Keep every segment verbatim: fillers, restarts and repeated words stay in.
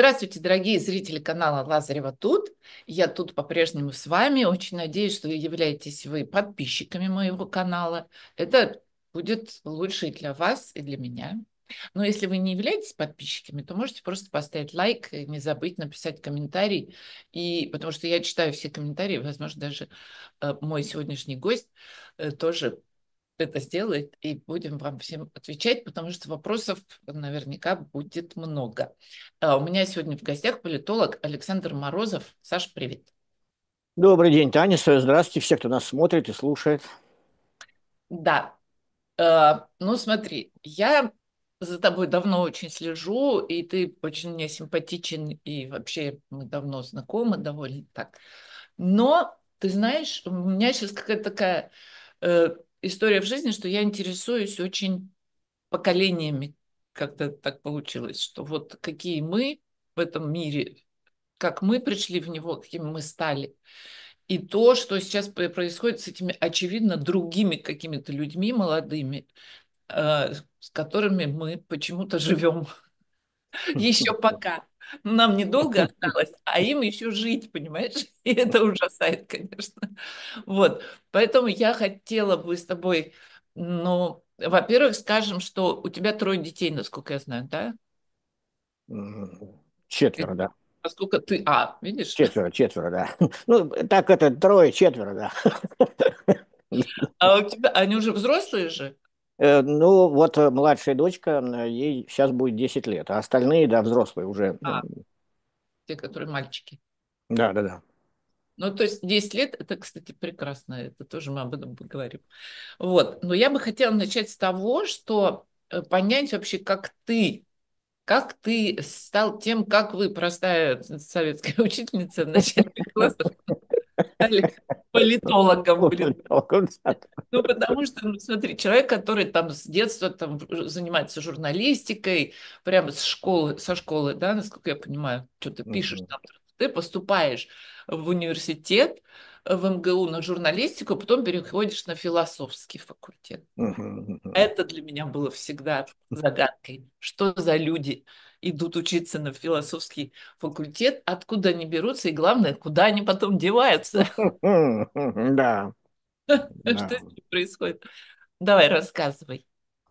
Здравствуйте, дорогие зрители канала Лазарева тут. Я тут по-прежнему с вами. Очень надеюсь, что являетесь вы подписчиками моего канала. Это будет лучше и для вас, и для меня. Но если вы не являетесь подписчиками, то можете просто поставить лайк, и не забыть написать комментарий. И потому что я читаю все комментарии, возможно, даже э, мой сегодняшний гость э, тоже это сделает, и будем вам всем отвечать, потому что вопросов наверняка будет много. А, У меня сегодня в гостях политолог Александр Морозов. Саш, привет. Добрый день, Таня. Здравствуйте, все, кто нас смотрит и слушает. Да, э, ну смотри, я за тобой давно очень слежу, и ты очень мне симпатичен, и вообще мы давно знакомы довольно так. Но, ты знаешь, у меня сейчас какая-то такая э, история в жизни, что я интересуюсь очень поколениями. Как-то так получилось, что вот какие мы в этом мире, как мы пришли в него, какими мы стали. И то, что сейчас п- происходит с этими, очевидно, другими какими-то людьми молодыми, э, с которыми мы почему-то живем еще пока. Нам недолго осталось, а им еще жить, понимаешь? И это ужасает, конечно. Вот. Поэтому я хотела бы с тобой, ну, во-первых, скажем, что у тебя трое детей, насколько я знаю, да? М, И Четверо, да. Насколько ты... А, видишь? Четверо, четверо, да. Ну, так это трое, четверо, да. А у тебя... Они уже взрослые же? Э, Ну, вот э, младшая дочка, э, ей сейчас будет десять лет, а остальные, да, взрослые уже. А, м, те, которые мальчики. Да, да, да. Ну, то есть десять лет, это, кстати, прекрасно, это тоже мы об этом поговорим. Вот, но я бы хотела начать с того, что э, понять вообще, как ты, как ты стал тем, как вы, простая советская учительница начальных классов, стали политологом, блин. Ну, потому что, ну, смотри, человек, который там с детства там в- занимается журналистикой, прямо с школы, со школы, да, насколько я понимаю, что ты пишешь Мгм. там, ты поступаешь в университет, э, в эм гэ у на журналистику, потом переходишь на философский факультет. Мгм. Мгм. Это для меня было всегда загадкой. Что за люди идут учиться на философский факультет, откуда они берутся, и главное, куда они потом деваются, Мгм. Да, что да. с ними происходит. Давай, рассказывай.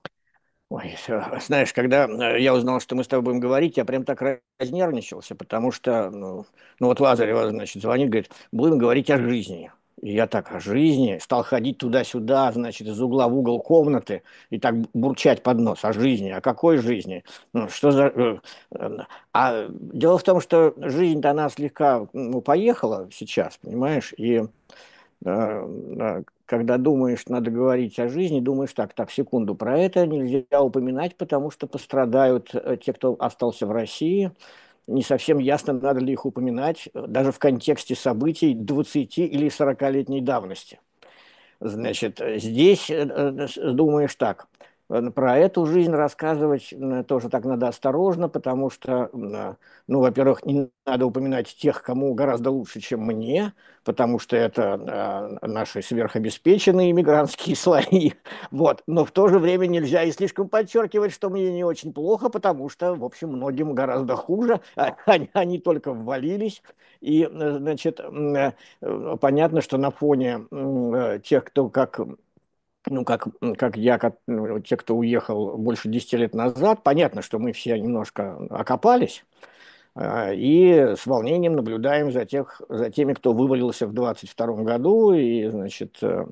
Ой, всё. Знаешь, когда э, я узнал, что мы с тобой будем говорить, я прям так разнервничался, потому что, ну, ну вот Лазарева, значит, звонит, говорит, будем говорить о жизни. И я так о жизни стал ходить туда-сюда, значит, из угла в угол комнаты и так бурчать под нос о жизни. О какой жизни? Ну, что за... э, э, А дело в том, что жизнь-то она слегка, ну, поехала сейчас, понимаешь, и да, да. Когда думаешь, надо говорить о жизни, думаешь так, так, секунду, про это нельзя упоминать, потому что пострадают э, те, кто остался в России. Не совсем ясно, надо ли их упоминать, э, даже в контексте событий двадцати или сорокалетней давности. Значит, э, здесь э, э, с- думаешь так. э, Про эту жизнь рассказывать м, тоже так надо осторожно, потому что, м, а, ну, во-первых, не надо упоминать тех, кому гораздо лучше, чем мне, потому что это а, наши сверхобеспеченные иммигрантские слои. Вот. Но в то же время нельзя и слишком подчеркивать, что мне не очень плохо, потому что, в общем, многим гораздо хуже. А, Они, они только ввалились. И, э, значит, м, э, Э, понятно, что на фоне м, э, тех, кто как, ну, как, м, как я, как, ну, те, кто уехал больше десяти лет назад, понятно, что мы все немножко окопались, э, и с волнением наблюдаем за, тех, за теми, кто вывалился в двадцать втором году, и, значит, э,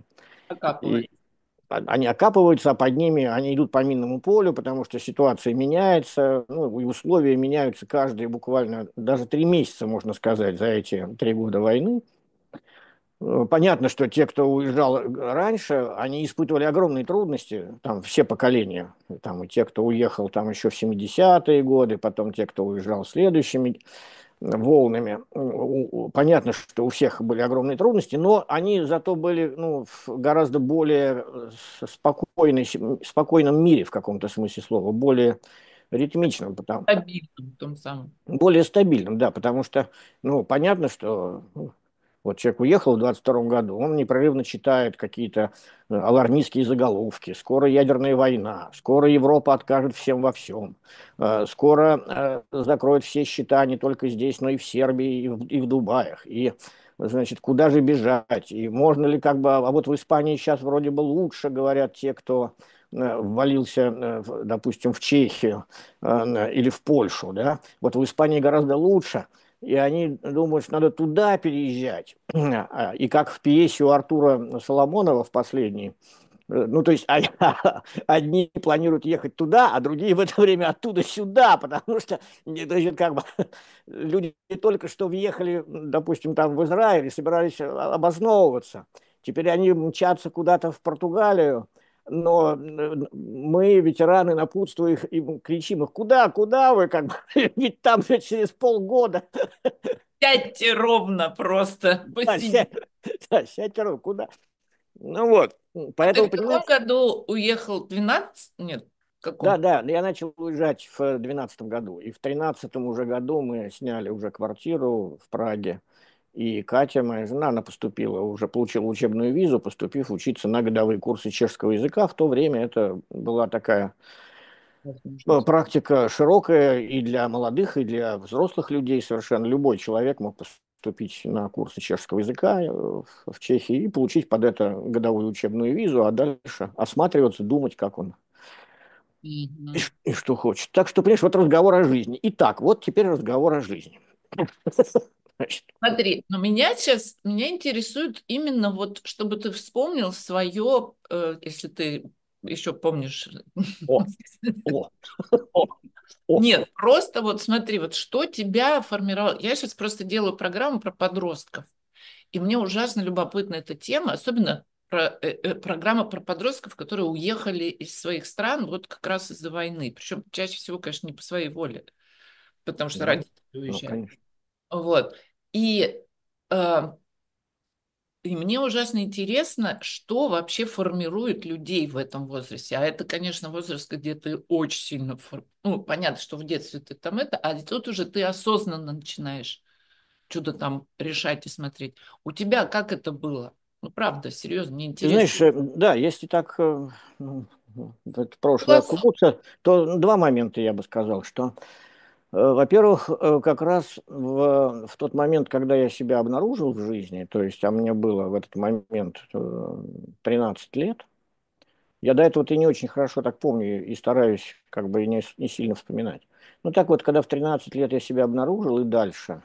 и Окапывается. а- они окапываются, а под ними они идут по минному полю, потому что ситуация меняется, ну, и условия меняются каждые буквально, даже три месяца, можно сказать, за эти три года войны. Э, Понятно, что те, кто уезжал э, раньше, они испытывали огромные трудности, там все поколения, там и те, кто уехал там еще в семидесятые годы, потом те, кто уезжал следующими э, волнами. У- у- Понятно, что у всех были огромные трудности, но они зато были, ну, в гораздо более э, с- спокойной, спокойном мире в каком-то смысле слова, более ритмичном, потому, Стабильным в том самом. более стабильным, да, потому что, ну, понятно, что ну, Вот человек уехал в двадцать втором году, он непрерывно читает какие-то э, алармистские заголовки. Скоро ядерная война, скоро Европа откажет всем во всем, э, скоро э, закроют все счета не только здесь, но и в Сербии, и в, и в Дубаях. И, значит, куда же бежать? И можно ли как бы... А вот в Испании сейчас вроде бы лучше, говорят те, кто э, ввалился, э, в- допустим, в Чехию э, или в Польшу, да? Вот в Испании гораздо лучше, и они думают, что надо туда переезжать. А, И как в пьесе у Артура Соломонова в последней, э, ну, то есть а- одни планируют ехать туда, а другие в это время оттуда сюда, потому что не, значит, как бы, люди только что въехали, допустим, там в Израиль и собирались а, обосновываться. Теперь они мчатся куда-то в Португалию, но э, мы, ветераны, напутствуем их и кричим их, куда, куда вы, как бы, ведь там же через полгода. Сядьте ровно просто, Да, посидите. сядь, да, сядь, Карл, куда? Ну вот, А ты поэтому, в каком понимаешь, году уехал? Двенадцать? Нет, в да, каком? да, я начал уезжать в двенадцатом году, и в тринадцатом уже году мы сняли уже квартиру в Праге, и Катя, моя жена, она поступила, уже получила учебную визу, поступив учиться на годовые курсы чешского языка. В то время это была такая э, Возможность. практика широкая и для молодых, и для взрослых людей совершенно. Любой человек мог поступить на курсы чешского языка э, в в Чехии и получить под это годовую учебную визу, а дальше осматриваться, думать, как он и, Мгм. ш- и что хочет. Так что, понимаешь, вот разговор о жизни. Итак, вот теперь разговор о жизни. Значит, Смотри, но меня сейчас, меня интересует именно вот, чтобы ты вспомнил свое, э, если ты еще помнишь. о, о, о, о. Нет, просто вот смотри, вот что тебя формировало. Я сейчас просто делаю программу про подростков, и мне ужасно любопытна эта тема, особенно про, э, э, программа про подростков, которые уехали из своих стран вот как раз из-за войны. Причем чаще всего, конечно, не по своей воле, потому что Ну, родители ну, уезжают. конечно. Вот. И э, И мне ужасно интересно, что вообще формирует людей в этом возрасте. А это, конечно, возраст, где ты очень сильно... фор- Ну, понятно, что в детстве ты там это, а тут уже ты осознанно начинаешь что-то там решать и смотреть. У тебя как это было? Ну, правда, серьезно, мне Ты интересно. знаешь, э, да, если так э, ну, в это прошлое Философ- окунуться, то два момента я бы сказал, что Э, Во-первых, э, как раз в, в тот момент, когда я себя обнаружил в жизни, то есть, а мне было в этот момент э, тринадцать лет, я до этого-то и не очень хорошо так помню и стараюсь как бы не, с- не сильно вспоминать. Ну так вот, когда в тринадцать лет я себя обнаружил и дальше,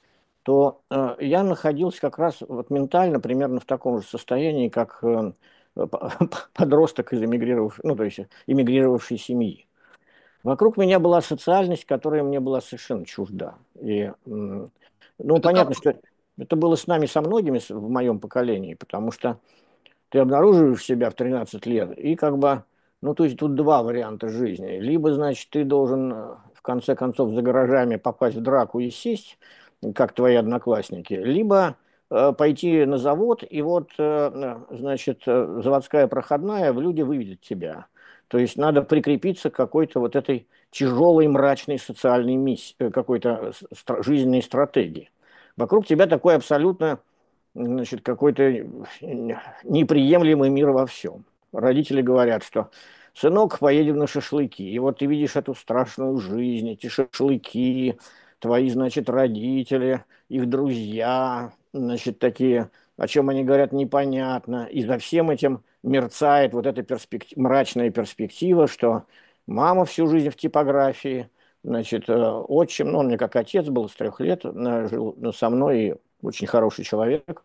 то э, я находился как раз вот ментально примерно в таком же состоянии, как э, п- подросток из эмигрировавшей, ну то есть эмигрировавшей семьи. Вокруг меня была социальность, которая мне была совершенно чужда. И, м, ну, Это как? понятно, что это было с нами, со многими с- в моем поколении, потому что ты обнаруживаешь себя в тринадцать лет, и как бы, ну, то есть тут два варианта жизни. Либо, значит, ты должен, э, в конце концов, за гаражами попасть в драку и сесть, как твои одноклассники, либо э, пойти на завод, и вот, э, э, значит, э, заводская проходная в люди выведет тебя. То есть надо прикрепиться к какой-то вот этой тяжелой, мрачной социальной миссии, э, какой-то э, стра- жизненной стратегии. Вокруг тебя такой абсолютно значит, какой-то неприемлемый мир во всем. Родители говорят, что сынок, поедем на шашлыки. И вот ты видишь эту страшную жизнь, эти шашлыки, твои, значит, родители, их друзья, значит, такие, о чем они говорят, непонятно. И за всем этим мерцает вот эта перспектива, мрачная перспектива, что мама всю жизнь в типографии, значит, э, отчим, ну, он мне как отец был с трех лет, э, жил ну, со мной, и очень хороший человек.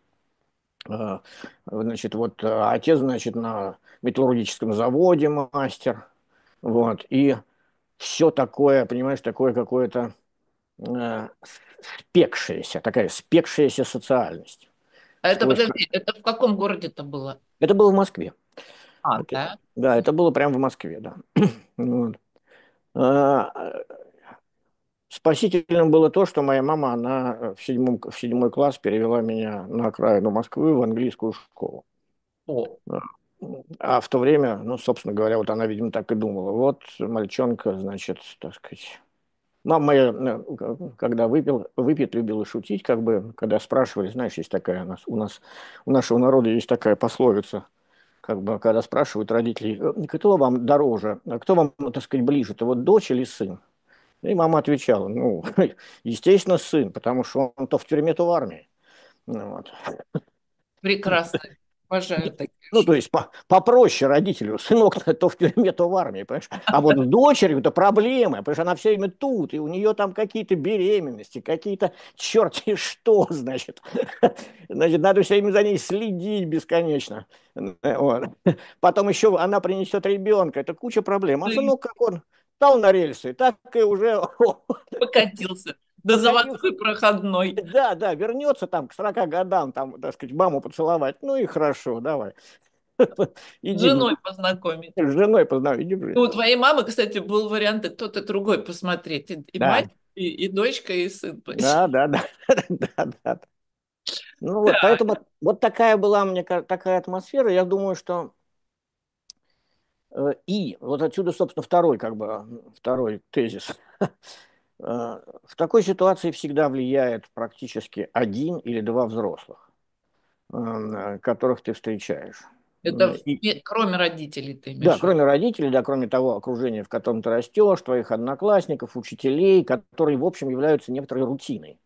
Э, Значит, вот э, отец, значит, на металлургическом заводе мастер, вот, и все такое, понимаешь, такое какое-то э, спекшееся, такая спекшаяся социальность. А это, Сквозь... подожди, это в каком городе это было? Это было в Москве. А, Это- да. да, это было прямо в Москве, да. Вот. А, Спасительным было то, что моя мама, она э, в седьмом, в седьмой класс перевела меня на окраину Москвы в английскую школу. О, Да. А в то время, ну, собственно говоря, вот она, видимо, так и думала. Вот мальчонка, значит, так сказать, Мама моя, э, когда выпил, выпьет, любила шутить, как бы, когда спрашивали, знаешь, есть такая у нас, у нас, у нашего народа есть такая пословица, как бы, когда спрашивают родителей, «Э, кто вам дороже, а кто вам, ну, так сказать, ближе, то вот дочь или сын? И мама отвечала, ну, естественно, сын, потому что он то в тюрьме, то в армии. Ну, вот. Прекрасно. Обожаю такие Ну, то шутки. есть по попроще родителю. Сынок то в тюрьме, то в армии, понимаешь? А вот с дочерью-то проблемы, потому что она все время тут, и у нее там какие-то беременности, какие-то черти что, значит. Значит, надо все время за ней следить бесконечно. Вот. Потом еще она принесет ребенка, это куча проблем. А Ты сынок, как он стал на рельсы, так и уже покатился до покатился. заводской проходной. Да, да, вернется там к сорока годам, там, так сказать, маму поцеловать. Ну и хорошо, давай. С Иди женой познакомить. с женой познакомь, иди в Ну, жизнь. у твоей мамы, кстати, был вариант и кто-то другой посмотреть. И, и мать, Да, и, и дочка, и сын. да, да, да, да, да. Ну вот, Так, поэтому вот такая была мне ка- такая атмосфера. Я думаю, что э, и вот отсюда, собственно, второй, как бы, второй тезис. Э, В такой ситуации всегда влияет практически один или два взрослых, э, которых ты встречаешь. это в- И, кроме родителей ты да, имеешь в виду. кроме родителей, да, кроме того окружения, в котором ты растешь, твоих одноклассников, учителей, которые, в общем, являются некоторой рутиной.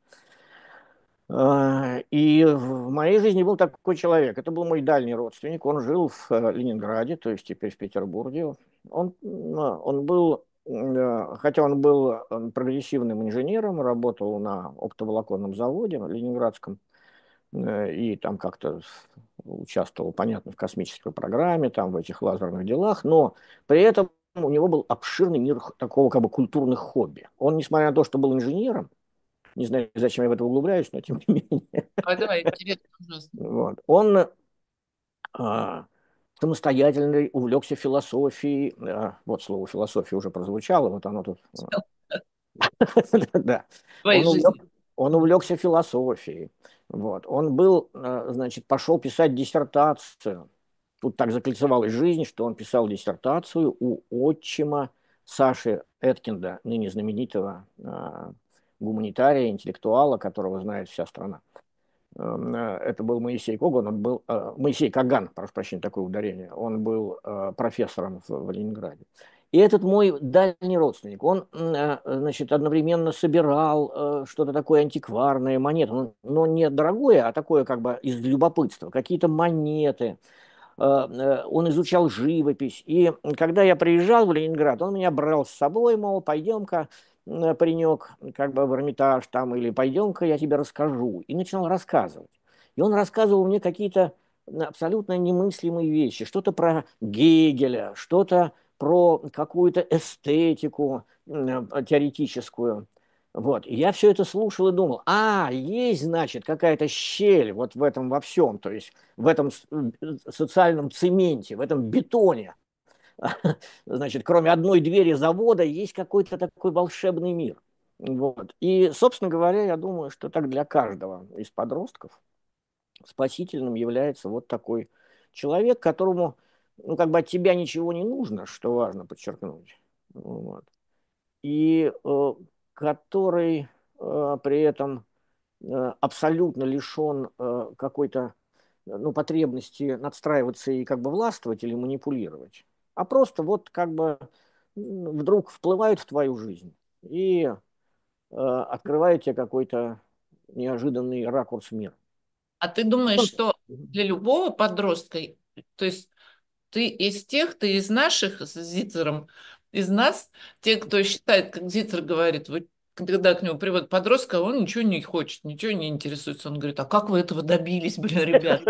А, И в моей жизни был такой человек. Это был мой дальний родственник. Он жил в э, Ленинграде, то есть теперь в Петербурге. Он, м, он был, э, хотя он был э, прогрессивным инженером, работал на оптоволоконном заводе ленинградском, э, и там как-то участвовал, понятно, в космической программе, там в этих лазерных делах, но при этом у него был обширный мир х- такого как бы культурных хобби. Он, несмотря на то, что был инженером, не знаю, зачем я в это углубляюсь, но тем не менее, Давай, давай, интересно, ужасно. вот, он а, самостоятельно увлекся философией. А, вот слово философия уже прозвучало, вот оно тут. а, Да. В твоей Он увлек- жизни. он увлекся философией. Вот. Он был, а, значит, пошел писать диссертацию. Тут так закольцевалась жизнь, что он писал диссертацию у отчима Саши Эткинда, ныне знаменитого а, гуманитария, интеллектуала, которого знает вся страна. Эм, э, Это был Моисей Коган, он был, э, Моисей Каган, прошу прощения, такое ударение, он был э, профессором в, в Ленинграде. И этот мой дальний родственник, он, э, значит, одновременно собирал э, что-то такое антикварное, монеты, ну, но не дорогое, а такое как бы из любопытства, какие-то монеты, э, э, он изучал живопись. И когда я приезжал в Ленинград, он меня брал с собой, мол, пойдем-ка, э, паренек, как бы в Эрмитаж там, или пойдем-ка, я тебе расскажу. И начинал рассказывать. И он рассказывал мне какие-то абсолютно немыслимые вещи. Что-то про Гегеля, что-то про какую-то эстетику э, теоретическую. Вот. И я все это слушал и думал, а, есть, значит, какая-то щель вот в этом во всем. То есть в этом социальном цементе, в этом бетоне, значит, кроме одной двери завода, есть какой-то такой волшебный мир. Вот. И, собственно говоря, я думаю, что так для каждого из подростков спасительным является вот такой человек, которому, ну, как бы от тебя ничего не нужно, что важно подчеркнуть. Вот. И э, который э, при этом э, абсолютно лишен э, какой-то э, ну, потребности надстраиваться и как бы властвовать или манипулировать, а просто вот как бы вдруг вплывают в твою жизнь и э, открывают тебе какой-то неожиданный ракурс мира. А ты думаешь, что для любого подростка, то есть ты из тех, ты из наших с Зицером, из нас, те, кто считает, как Зицер говорит, вот когда к нему приводят подростка, он ничего не хочет, ничего не интересуется. Он говорит, а как вы этого добились, блин, ребят?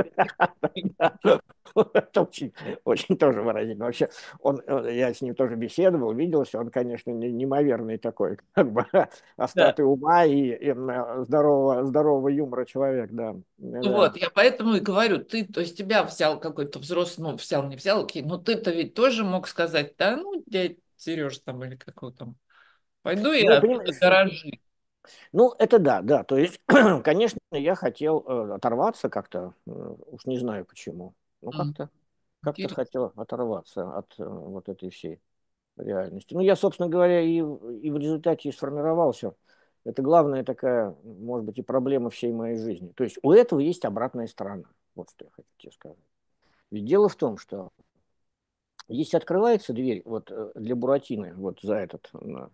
Это очень, очень тоже выразительно. Вообще, он, э, я с ним тоже беседовал, виделся, он, конечно, не- неимоверный такой, как бы Да. остроты ума и, и, м, здорового, здорового юмора человек, да. Ну Да. вот, я поэтому и говорю, ты, то есть тебя взял какой-то взрослый, ну, взял, не взял, окей, но ты-то ведь тоже мог сказать, да, ну, дядь Сереж там или как его там, пойду Ну, я в понимаешь, гаражи. ну, это да, да. То есть, конечно, я хотел э, оторваться как-то, э, уж не знаю почему. Ну, М, как-то как-то Интересно. хотел оторваться от э, вот этой всей. реальности. Ну, я, собственно говоря, и, и в результате и сформировался. Это главная такая, может быть, и проблема всей моей жизни. То есть у этого есть обратная сторона. Вот что я хочу тебе сказать. Ведь дело в том, что если открывается дверь вот э, для Буратино, вот за этот, на-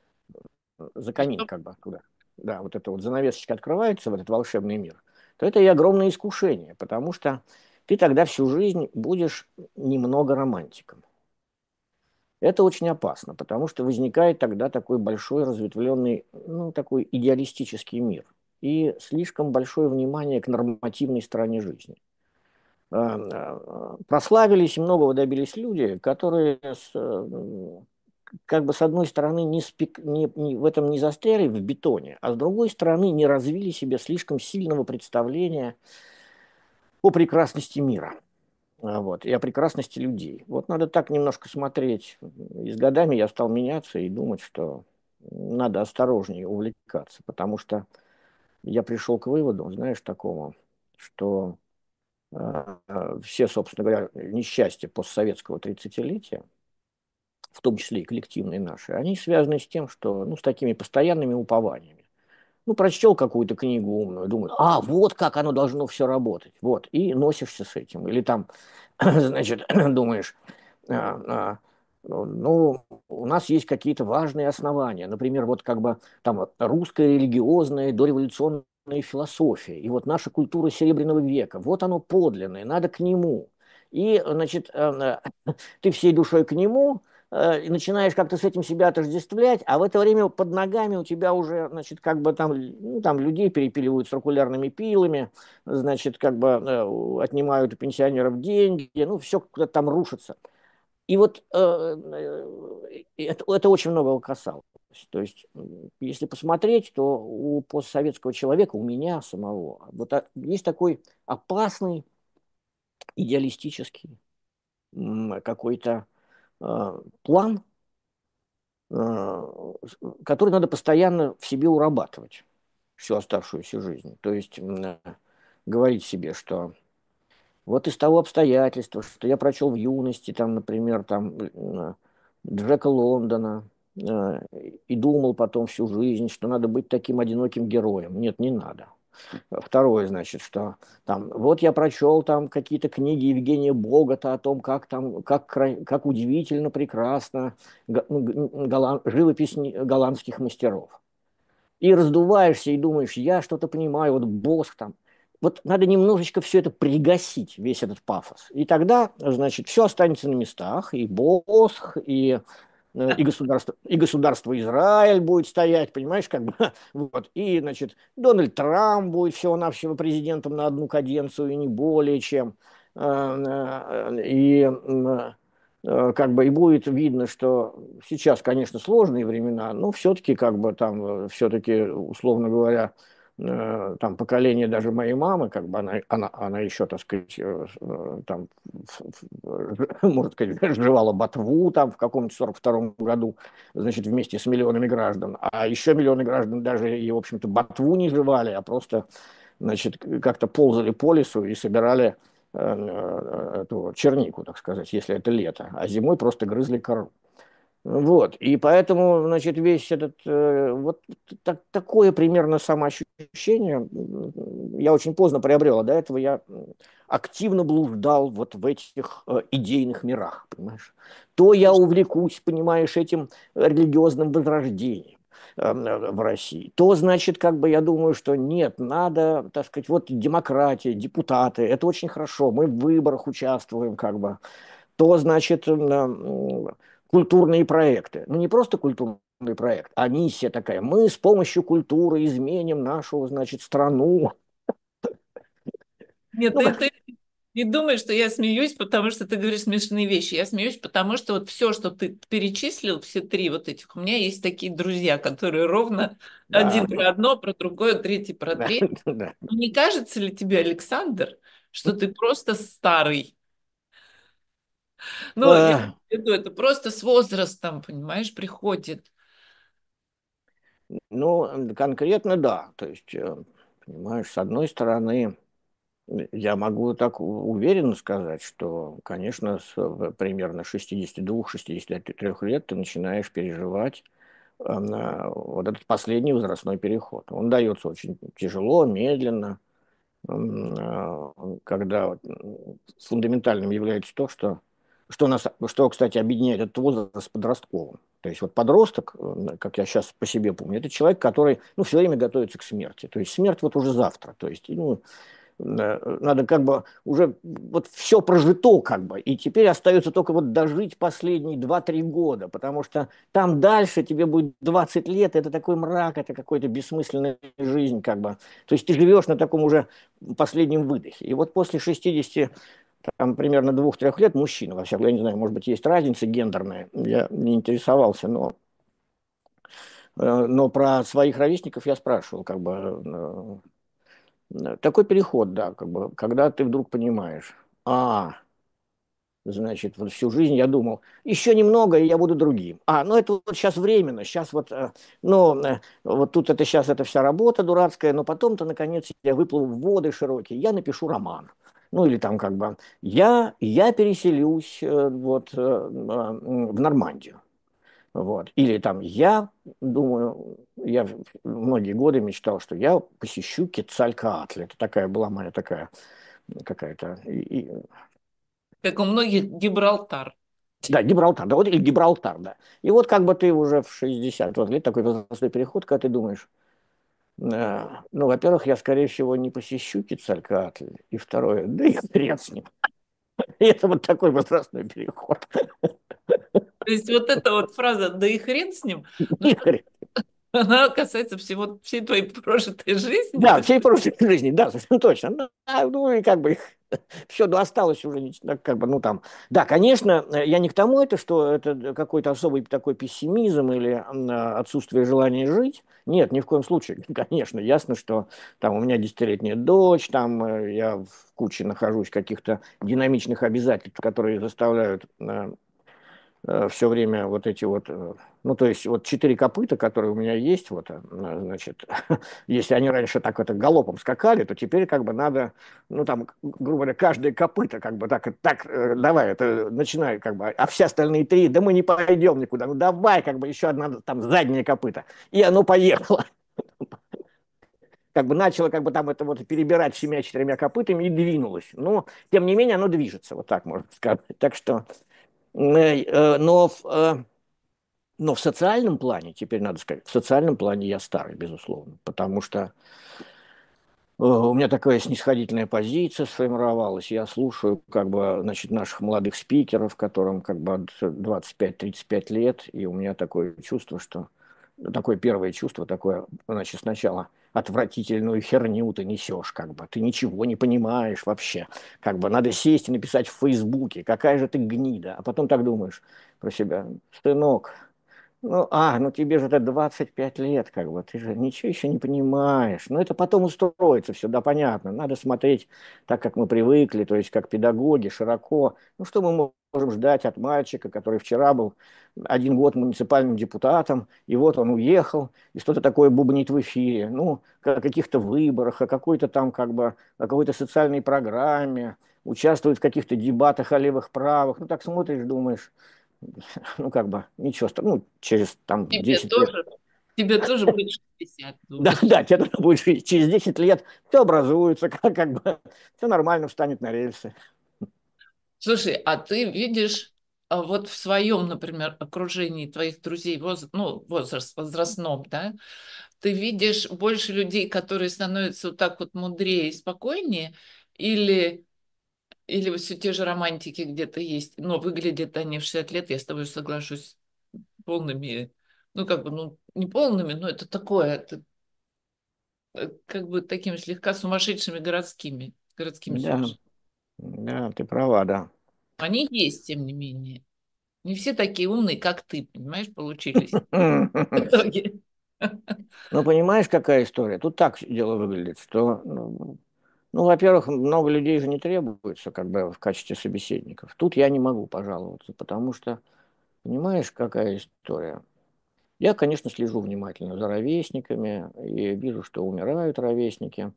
за камин как бы туда, да, вот эта вот занавесочка открывается в этот волшебный мир, то это и огромное искушение, потому что ты тогда всю жизнь будешь немного романтиком. Это очень опасно, потому что возникает тогда такой большой разветвленный, ну, такой идеалистический мир и слишком большое внимание к нормативной стороне жизни. А, а, Прославились и многого добились люди, которые с, э, как бы с одной стороны не, спек, не, не в этом не застряли в бетоне, а с другой стороны не развили себе слишком сильного представления о прекрасности мира. А, Вот, и о прекрасности людей. Вот надо так немножко смотреть. И с годами я стал меняться и думать, что надо осторожнее увлекаться, потому что я пришел к выводу, знаешь, такому, что э, э, все, собственно говоря, несчастья постсоветского тридцатилетия, в том числе и коллективные наши, они связаны с тем, что, ну, с такими постоянными упованиями. Ну, прочел какую-то книгу умную, думаю, а, вот как оно должно все работать. Вот, и носишься с этим. Или там, значит, думаешь, а, а, ну, у нас есть какие-то важные основания. Например, вот как бы там русская религиозная дореволюционная философия. И вот наша культура Серебряного века. Вот оно подлинное, надо к нему. И, значит, э, э, ты всей душой к нему, э, и начинаешь как-то с этим себя отождествлять, а в это время под ногами у тебя уже, значит, как бы там, ну, там людей перепиливают циркулярными пилами, значит, как бы э, отнимают у пенсионеров деньги, ну, все куда-то там рушится. И вот э, э, это, это очень многого касалось. То есть, если посмотреть, то у постсоветского человека, у меня самого, вот а, есть такой опасный идеалистический какой-то э, план, э, который надо постоянно в себе урабатывать всю оставшуюся жизнь. То есть э, говорить себе, что вот из того обстоятельства, что я прочел в юности, там, например, там, э, Джека Лондона, э, и думал потом всю жизнь, что надо быть таким одиноким героем. Нет, не надо. Второе, значит, что там, вот я прочел там какие-то книги Евгения Богота о том, как там, как, как удивительно, прекрасно голланд, живопись голландских мастеров. И раздуваешься и думаешь, я что-то понимаю, вот Босх там. Вот надо немножечко все это пригасить, весь этот пафос. И тогда, значит, все останется на местах, и Босх, и э, и государство, и государство Израиль будет стоять, понимаешь, как бы, вот, и, значит, Дональд Трамп будет всего-навсего президентом на одну каденцию, и не более чем, Э, э, и э, э, как бы и будет видно, что сейчас, конечно, сложные времена, но все-таки, как бы там, все-таки, условно говоря, э, там поколение даже моей мамы, как бы она, она, она еще, так сказать, э, э, там, можно сказать, жевала ботву там в каком-то сорок втором году, значит, вместе с миллионами граждан, а еще миллионы граждан даже и, в общем-то, ботву не жевали, а просто, значит, как-то ползали по лесу и собирали э, э, эту чернику, так сказать, если это лето, а зимой просто грызли кору. Вот, и поэтому, значит, весь этот, э, вот так, такое примерно самоощущение я очень поздно приобрел, а до этого я активно блуждал вот в этих э, идейных мирах, понимаешь. То я увлекусь, понимаешь, этим религиозным возрождением э, в России, то, значит, как бы я думаю, что нет, надо, так сказать, вот демократия, депутаты, это очень хорошо, мы в выборах участвуем, как бы, то, значит, культурные проекты. Ну, не просто культурный проект, а миссия такая. Мы с помощью культуры изменим нашу, значит, страну. Нет, Ну, ты, как... ты не думай, что я смеюсь, потому что ты говоришь смешные вещи. Я смеюсь, потому что вот все, что ты перечислил, все три вот этих, у меня есть такие друзья, которые ровно один Да, про одно, про другое, третий про да, третье. да. Ну, не кажется ли тебе, Александр, что ты просто старый? Ну, я имею Э, в виду, это просто с возрастом, понимаешь, приходит. Ну, конкретно да. То есть, э, понимаешь, с одной стороны, Я могу так у- уверенно сказать, что, конечно, с э, примерно шестидесяти двух шестидесяти трёх лет ты начинаешь переживать э, на вот этот последний возрастной переход. Он дается очень тяжело, медленно, м, э, когда вот, м, фундаментальным является то, что, что, нас, что, кстати, объединяет этот возраст с подростковым. То есть вот подросток, э, как я сейчас по себе помню, это человек, который ну, все время готовится к смерти. То есть смерть вот уже завтра. То есть ну, Э, надо как бы уже вот все прожито как бы, и теперь остается только вот дожить последние два-три года, потому что там дальше тебе будет двадцать лет, это такой мрак, это какой-то бессмысленная жизнь как бы. То есть ты живешь на таком уже последнем выдохе. И вот после шестидесяти там, примерно двух-трех лет мужчина, во всяком, я не знаю, может быть, есть разница гендерная, я не интересовался, но, э, но про своих ровесников я спрашивал, как бы, э, Да, такой переход, да, как бы, когда ты вдруг понимаешь, а, значит, вот всю жизнь я думал, еще немного, и я буду другим. А, ну это вот сейчас временно, сейчас вот, э, ну, э, вот тут это сейчас, это вся работа дурацкая, но потом-то, наконец, я выплыву в воды широкие, я напишу роман. Ну или там как бы, я, я переселюсь э, вот э, э, в Нормандию. Вот. Или там я думаю, я в- многие годы мечтал, что я посещу Кецалькоатль. Это такая была моя такая какая-то... и- и- Как у многих Гибралтар. да, Гибралтар, да, вот или Гибралтар, да. И вот как бы ты уже в шестьдесят вот лет, такой возрастной переход, когда ты думаешь, э, ну, во-первых, я, скорее всего, не посещу Кецалькоатль, и второе, да и хрен с ним. И это вот такой возрастной переход. То есть вот эта вот фраза «да и хрен с ним», ну И что, хрен. она касается всего, всей твоей прожитой жизни. Да, всей прошлой жизни, да, совершенно точно. Ну, а, ну, и как бы все, ну, осталось уже, не- ну, как бы, ну, там. Да, конечно, э, я не к тому это, что это какой-то особый такой пессимизм или м, а, отсутствие желания жить. Нет, ни в коем случае. Конечно, ясно, что там у меня десятилетняя дочь, там э, я в куче нахожусь каких-то динамичных обязательств, которые заставляют э, все время вот эти вот, э, ну, то есть вот четыре копыта, которые у меня есть, вот, э, значит, если они раньше так это галопом скакали, то теперь как бы надо, ну, там, грубо говоря, каждое копыто как бы так, так, э, давай, это начинай как бы, а все остальные три, да мы не пойдем никуда, ну, давай как бы еще одна там заднее копыто, и оно поехало. Как бы начало как бы там это вот перебирать всеми четырьмя копытами и двинулось. Но, тем не менее, оно движется, вот так можно сказать. Так что, э, э, но в, э, но в социальном плане, теперь надо сказать, в социальном плане я старый, безусловно, потому что э, у меня такая снисходительная позиция сформировалась. Я слушаю, как бы, значит, наших молодых спикеров, которым как бы от двадцать пять тридцать пять лет, и у меня такое чувство, что такое первое чувство, такое, значит, сначала отвратительную херню ты несешь, как бы, ты ничего не понимаешь вообще, как бы, надо сесть и написать в Фейсбуке, какая же ты гнида, а потом так думаешь про себя, сынок, ну, а, ну тебе же это двадцать пять лет, как бы, ты же ничего еще не понимаешь. Но это потом устроится все, да, понятно. Надо смотреть так, как мы привыкли, то есть как педагоги, широко. Ну, что мы можем ждать от мальчика, который вчера был один год муниципальным депутатом, и вот он уехал, и что-то такое бубнит в эфире. Ну, о каких-то выборах, о какой-то там, как бы, о какой-то социальной программе, участвует в каких-то дебатах о левых правах. Ну, так смотришь, думаешь, ну, как бы, ничего, ста- ну, через там Тебе десять лет. тоже, тебе тоже будет шестьдесят, Да, думаешь. да, тебе надо будет жить. Через десять лет все образуется, как, как бы, все нормально встанет на рельсы. Слушай, а ты видишь а, вот в своем, например, окружении твоих друзей, воз- ну, возраст, возрастном, да, ты видишь больше людей, которые становятся вот так вот мудрее и спокойнее, или, или вот все те же романтики где-то есть, но выглядят они в шестьдесят лет, я с тобой соглашусь, полными, ну, как бы, ну, не полными, но это такое, это э, как бы такими слегка сумасшедшими городскими, городскими Да, сумасшедшими. да, ты права, да. Они есть, тем не менее. Не все такие умные, как ты, понимаешь, получились в итоге. Ну, понимаешь, какая история? Тут так дело выглядит, что, ну, ну, во-первых, много людей же не требуется, как бы, в качестве собеседников. Тут я не могу пожаловаться, потому что, понимаешь, какая история? Я, конечно, слежу внимательно за ровесниками и вижу, что умирают ровесники.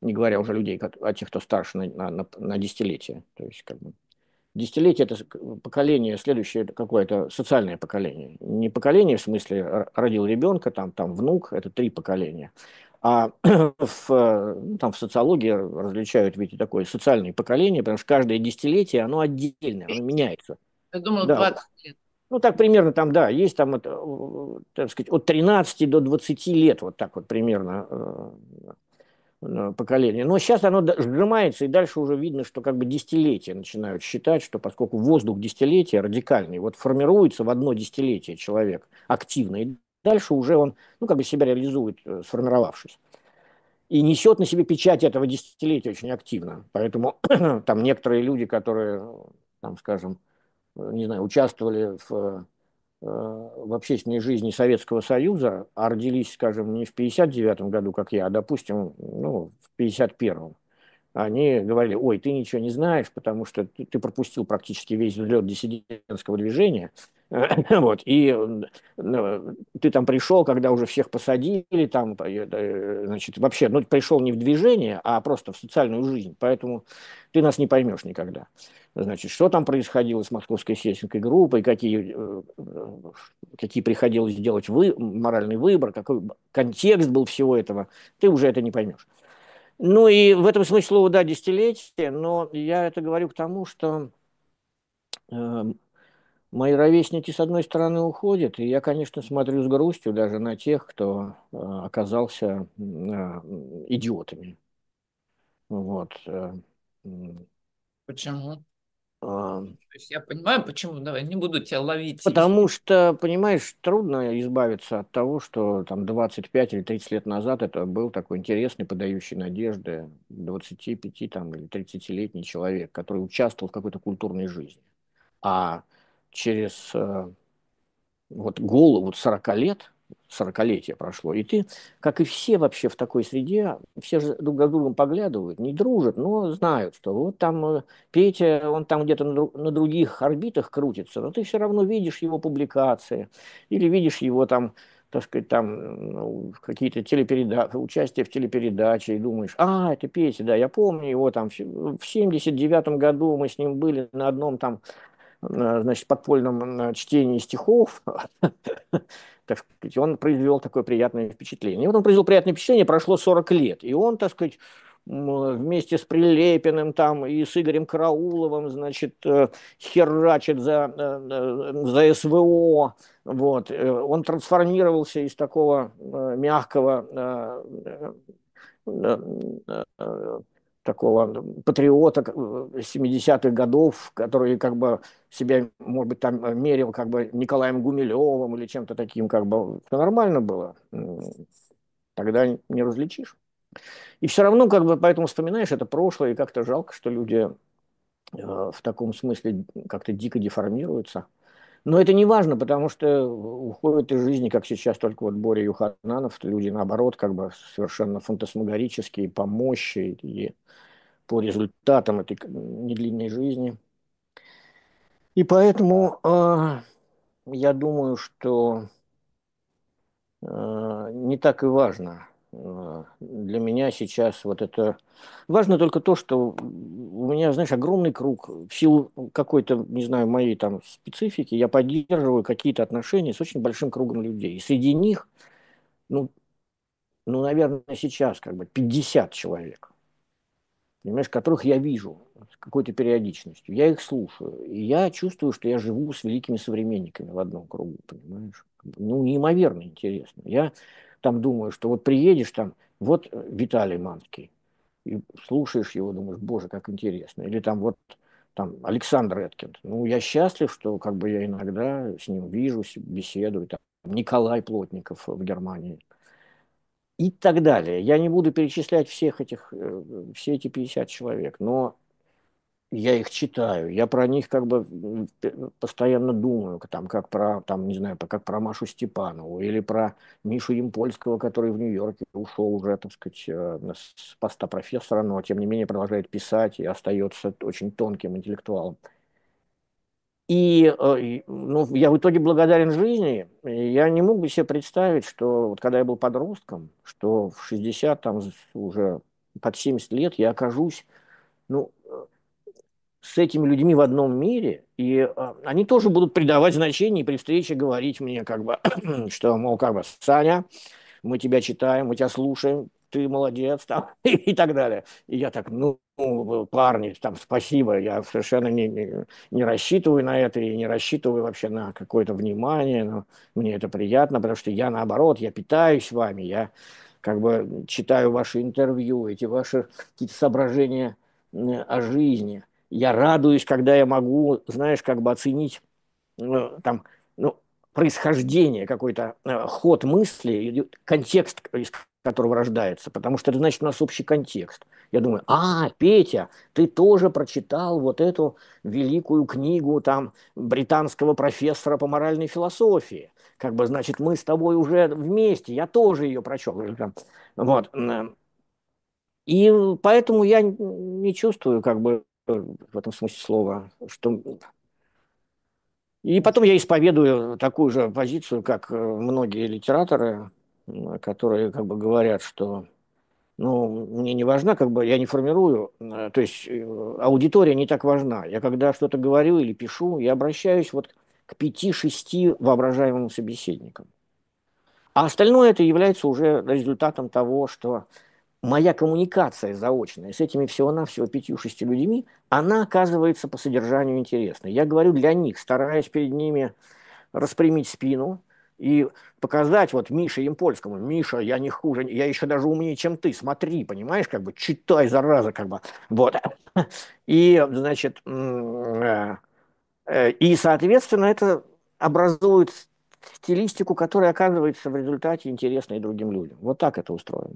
не говоря уже людей, кот- о тех, кто старше на, на, на, на десятилетия. То есть, как бы, десятилетие – это с- поколение, следующее – это какое-то социальное поколение. Не поколение в смысле р- родил ребенка, там, там внук – это три поколения. А в, э, ну, там в социологии различают ведь и такое социальное поколение, потому что каждое десятилетие, оно отдельное, оно меняется. Я думала, Да, двадцать лет. ну так примерно там, да, есть там, это, э, так сказать, от тринадцати до двадцати лет, вот так вот примерно э, э, поколение. Но сейчас оно д- сжимается, и дальше уже видно, что как бы десятилетия начинают считать, что поскольку воздух десятилетия радикальный, вот формируется в одно десятилетие человек активно, и дальше уже он, ну, как бы себя реализует, э, сформировавшись. И несет на себе печать этого десятилетия очень активно. Поэтому там некоторые люди, которые, там, скажем, э, не знаю, участвовали в э, в общественной жизни Советского Союза, а родились, скажем, не в пятьдесят девятом году, как я, а, допустим, ну, в пятьдесят первом, они говорили: ой, ты ничего не знаешь, потому что ты, ты пропустил практически весь взлет диссидентского движения. Вот, и э, ты там пришел, когда уже всех посадили, там, э, значит, вообще, ну, пришел не в движение, а просто в социальную жизнь, поэтому ты нас не поймешь никогда. Значит, что там происходило с московской сельской группой, какие, э, э, какие приходилось делать вы, моральный выбор, какой контекст был всего этого, ты уже это не поймешь. Ну и в этом смысле слова, да, десятилетие, но я это говорю к тому, что э, мои ровесники, с одной стороны, уходят, и я, конечно, смотрю с грустью даже на тех, кто э, оказался э, идиотами. Вот. э, м, Почему? а, То есть я понимаю, почему. Давай, не буду тебя ловить. Потому что, понимаешь, трудно избавиться от того, что там двадцать пять или тридцать лет назад это был такой интересный, подающий надежды двадцати пяти там, или тридцатилетний человек, который участвовал в какой-то культурной жизни. А через э, вот голову сорока лет, сорокалетие прошло, и ты, как и все вообще в такой среде, все же друг за другом поглядывают, не дружат, но знают, что вот там э, Петя, он там где-то на, дру- на других орбитах крутится, но ты все равно видишь его публикации или видишь его там, так сказать, там ну, какие-то телепередачи, участие в телепередаче, и думаешь: а, это Петя, да, я помню его там, в в семьдесят девятом году мы с ним были на одном там э, значит, подпольном э, чтении стихов, так сказать, он произвел такое приятное впечатление. И вот он произвел приятное впечатление, прошло сорок лет, и он, так сказать, м, вместе с Прилепиным там и с Игорем Карауловым, значит, э, херачит за, э, э, за СВО, вот. Э, Он трансформировался из такого э, мягкого э, э, э, э, такого патриота э, семидесятых годов, который как бы себя, может быть, там э, мерил как бы Николаем Гумилевым или чем-то таким, как бы все нормально было, м, тогда не различишь. И все равно, как бы, поэтому вспоминаешь это прошлое, и как-то жалко, что люди э, в таком смысле как-то дико деформируются. Но это не важно, потому что уходят из жизни, как сейчас, только вот Боря Юхананов, люди, наоборот, как бы совершенно фантасмагорические по мощи и по результатам этой недлинной жизни. И поэтому э, я думаю, что э, не так и важно. Э, Для меня сейчас вот это... Важно только то, что у меня, знаешь, огромный круг. В силу какой-то, не знаю, моей там специфики я поддерживаю какие-то отношения с очень большим кругом людей. И среди них, ну, ну, наверное, сейчас как бы пятьдесят человек, понимаешь, которых я вижу с какой-то периодичностью. Я их слушаю, и я чувствую, что я живу с великими современниками в одном кругу, понимаешь? Ну, неимоверно интересно. Я там думаю, что вот приедешь там, вот э, Виталий Манский, и слушаешь его, думаешь: боже, как интересно. Или там вот там Александр Эткинд. Ну, я счастлив, что как бы я иногда с ним вижусь, беседую. Там Николай Плотников в Германии и так далее. Я не буду перечислять всех этих, э, все эти пятьдесят человек, но я их читаю, я про них как бы м, п- постоянно думаю, к- там, как про, там, не знаю, как про Машу Степанову или про Мишу Ямпольского, который в Нью-Йорке ушел уже, так сказать, э, с поста профессора, но тем не менее продолжает писать и остается очень тонким интеллектуалом. И, э, и, ну, я в итоге благодарен жизни. И я не мог бы себе представить, что вот когда я был подростком, что в шестьдесят там уже под семьдесят лет я окажусь, ну, с этими людьми в одном мире, и э, они тоже будут придавать значение и при встрече говорить мне, как бы, что, мол, как бы, Саня, мы тебя читаем, мы тебя слушаем, ты молодец, там, и, и так далее. И я так, ну, ну, парни, там, спасибо, я совершенно не, не, не рассчитываю на это и не рассчитываю вообще на какое-то внимание, но мне это приятно, потому что я, наоборот, я питаюсь вами, я как бы читаю ваши интервью, эти ваши какие-то соображения э, о жизни. Я радуюсь, когда я могу, знаешь, как бы оценить ну, там, ну, происхождение, какой-то э, ход мысли, контекст, из которого рождается, потому что это значит у нас общий контекст. Я думаю, а, Петя, ты тоже прочитал вот эту великую книгу там британского профессора по моральной философии. Как бы, значит, мы с тобой уже вместе, я тоже ее прочел. Вот. И поэтому я не чувствую, как бы, в этом смысле слова, что и потом я исповедую такую же позицию, как э, многие литераторы, м, которые как бы говорят, что ну, мне не важна, как бы я не формирую, э, то есть э, аудитория не так важна. Я когда что-то говорю или пишу, я обращаюсь вот к пяти-шести воображаемым собеседникам. А остальное это является уже результатом того, что моя коммуникация заочная с этими всего-навсего пятью-шестью людьми, она оказывается по содержанию интересной. Я говорю для них, стараясь перед ними распрямить спину и показать вот Мише Ямпольскому: Миша, я не хуже, я еще даже умнее, чем ты, смотри, понимаешь, как бы читай, зараза, как бы, вот. И, значит, э, э, и, соответственно, это образует стилистику, которая оказывается в результате интересной другим людям. Вот так это устроено.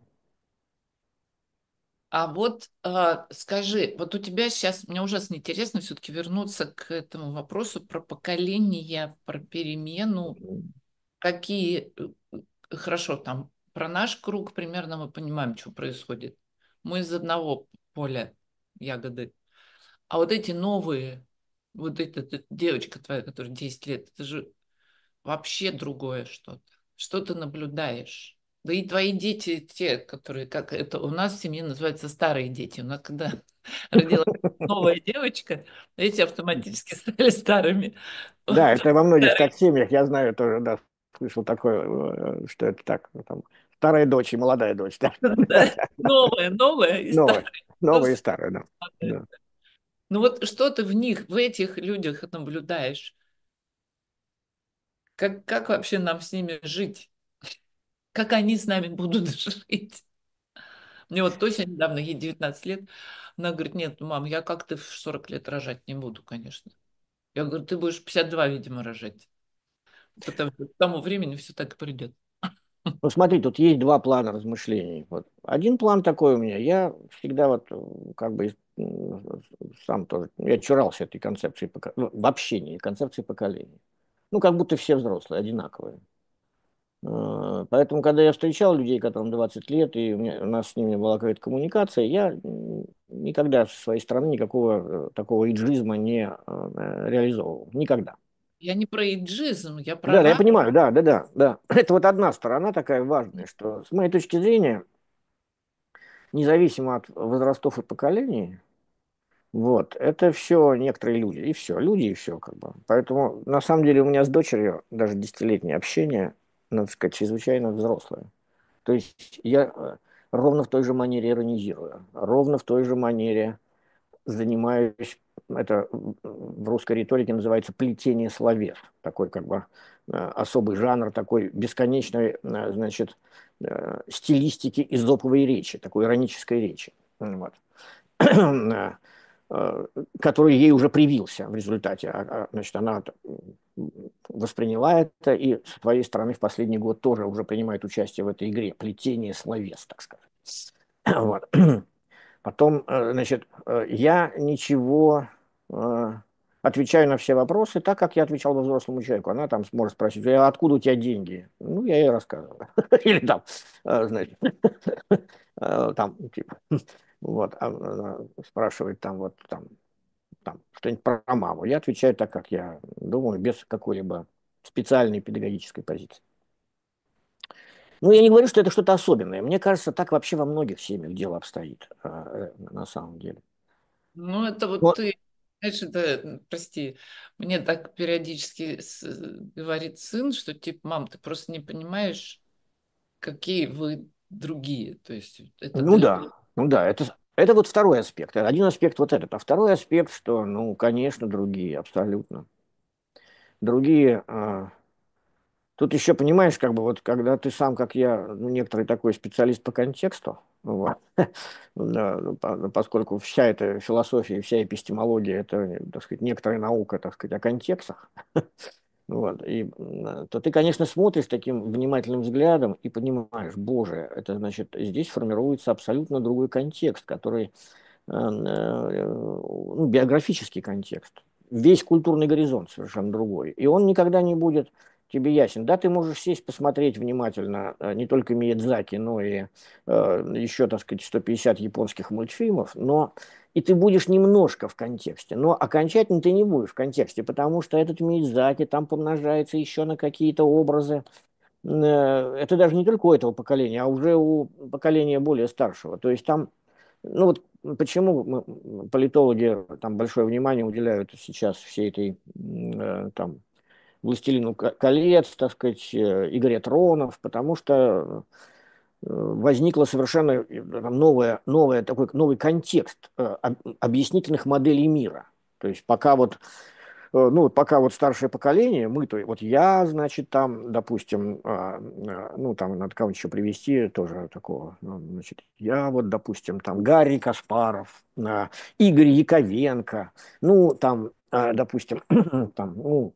А вот а, скажи, вот у тебя сейчас, мне ужасно интересно все-таки вернуться к этому вопросу про поколение, про перемену. Какие, э, хорошо, там про наш круг примерно мы понимаем, что происходит. Мы из одного поля ягоды. А вот эти новые, вот эта, эта девочка твоя, которая десять лет, это же вообще другое что-то. Что ты наблюдаешь? Да и твои дети, те, которые, как это у нас в семье называется старые дети. У нас когда родилась новая девочка, эти автоматически стали старыми. Да, это во многих так семьях, я знаю тоже, да, слышал такое, э, что это так, ну, там, старая дочь и молодая дочь, да. Да, новая, новая и Новая, старая. Ну, новая и с- старая, да. Да. ну вот что ты в них, в этих людях наблюдаешь? Как, как вообще нам с ними жить? Как они с нами будут жить? Мне вот Тося недавно, ей девятнадцать лет, она говорит, нет, мам, я как-то в сорок лет рожать не буду, конечно. Я говорю, ты будешь в пятьдесят два, видимо, рожать. Потому что к тому времени все так и придет. Ну, смотри, тут есть два плана размышлений. Вот. Один план такой у меня. Я всегда вот э, как бы м, сам тоже, я чурался этой концепции, пока- ну, в общении, концепции поколений. Ну, как будто все взрослые, одинаковые. Э, Поэтому, когда я встречал людей, которым двадцать лет, и у, меня, у нас с ними была какая-то коммуникация, я м, никогда со своей стороны никакого э, такого иджизма не э, реализовывал. Никогда. Я не про иджизм, я про Да, да, я ра... понимаю, да, да, да, да. Это вот одна сторона такая важная, что с моей точки зрения, независимо от возрастов и поколений, вот, это все некоторые люди, и все, люди, и все, как бы. Поэтому, на самом деле, у меня с дочерью даже десятилетнее общение, надо сказать, чрезвычайно взрослое. То есть я э, ровно в той же манере иронизирую, ровно в той же манере занимаюсь, это в русской риторике называется плетение словес, такой как бы э, особый жанр такой бесконечной, э, значит, э, стилистики эзоповой речи, такой иронической речи, вот. Э, э, который ей уже привился в результате. А, а, Значит, она восприняла это и с твоей стороны в последний год тоже уже принимает участие в этой игре, плетение словес, так сказать. Вот. Потом, э, значит, э, я ничего э, отвечаю на все вопросы так, как я отвечал бы взрослому человеку. Она там сможет спросить: «А откуда у тебя деньги?» Ну, я ей рассказываю. Или там, э, значит, э, там, типа, вот, а она спрашивает там, вот, там, там, что-нибудь про маму. Я отвечаю так, как я думаю, без какой-либо специальной педагогической позиции. Ну, я не говорю, что это что-то особенное. Мне кажется, так вообще во многих семьях дело обстоит, а, э, на самом деле. Ну, это вот Вот, ты, знаешь, это, м, прости, мне так периодически с- говорит сын, что типа, мам, ты просто не понимаешь, какие вы другие. То есть это ну далеко. да, ну да, это, это вот второй аспект. Один аспект вот этот, а второй аспект, что, ну, конечно, другие, абсолютно. Другие. а, Тут еще, понимаешь, как бы вот, когда ты сам, как я, ну, некоторый такой специалист по контексту, вот, да, ну, по- ну, поскольку вся эта философия, вся эпистемология, это, так сказать, некоторая наука, так сказать, о контекстах, вот, и, м, то ты, конечно, смотришь таким внимательным взглядом и понимаешь, боже, это значит, здесь формируется абсолютно другой контекст, который, э, э, ну, биографический контекст. Весь культурный горизонт совершенно другой. И он никогда не будет тебе ясен. Да, ты можешь сесть, посмотреть внимательно э, не только Миядзаки, но и э, еще, так сказать, сто пятьдесят японских мультфильмов, но и ты будешь немножко в контексте, но окончательно ты не будешь в контексте, потому что этот Миядзаки там помножается еще на какие-то образы. Э, Это даже не только у этого поколения, а уже у поколения более старшего. То есть там, ну вот почему мы, политологи там большое внимание уделяют сейчас всей этой м, э, там «Властелину колец», так сказать, э, «Игре тронов», потому что э, возникла совершенно э, там новая, новая, такой новый контекст э, об- объяснительных моделей мира. То есть пока вот Э, ну, вот пока вот старшее поколение, мы, то вот я, значит, там, допустим, а, а, ну, там надо кого-нибудь еще привести, тоже такого, ну, значит, я вот, допустим, там, Гарри Каспаров, а, Игорь Яковенко, ну, там, а, допустим, там, ну,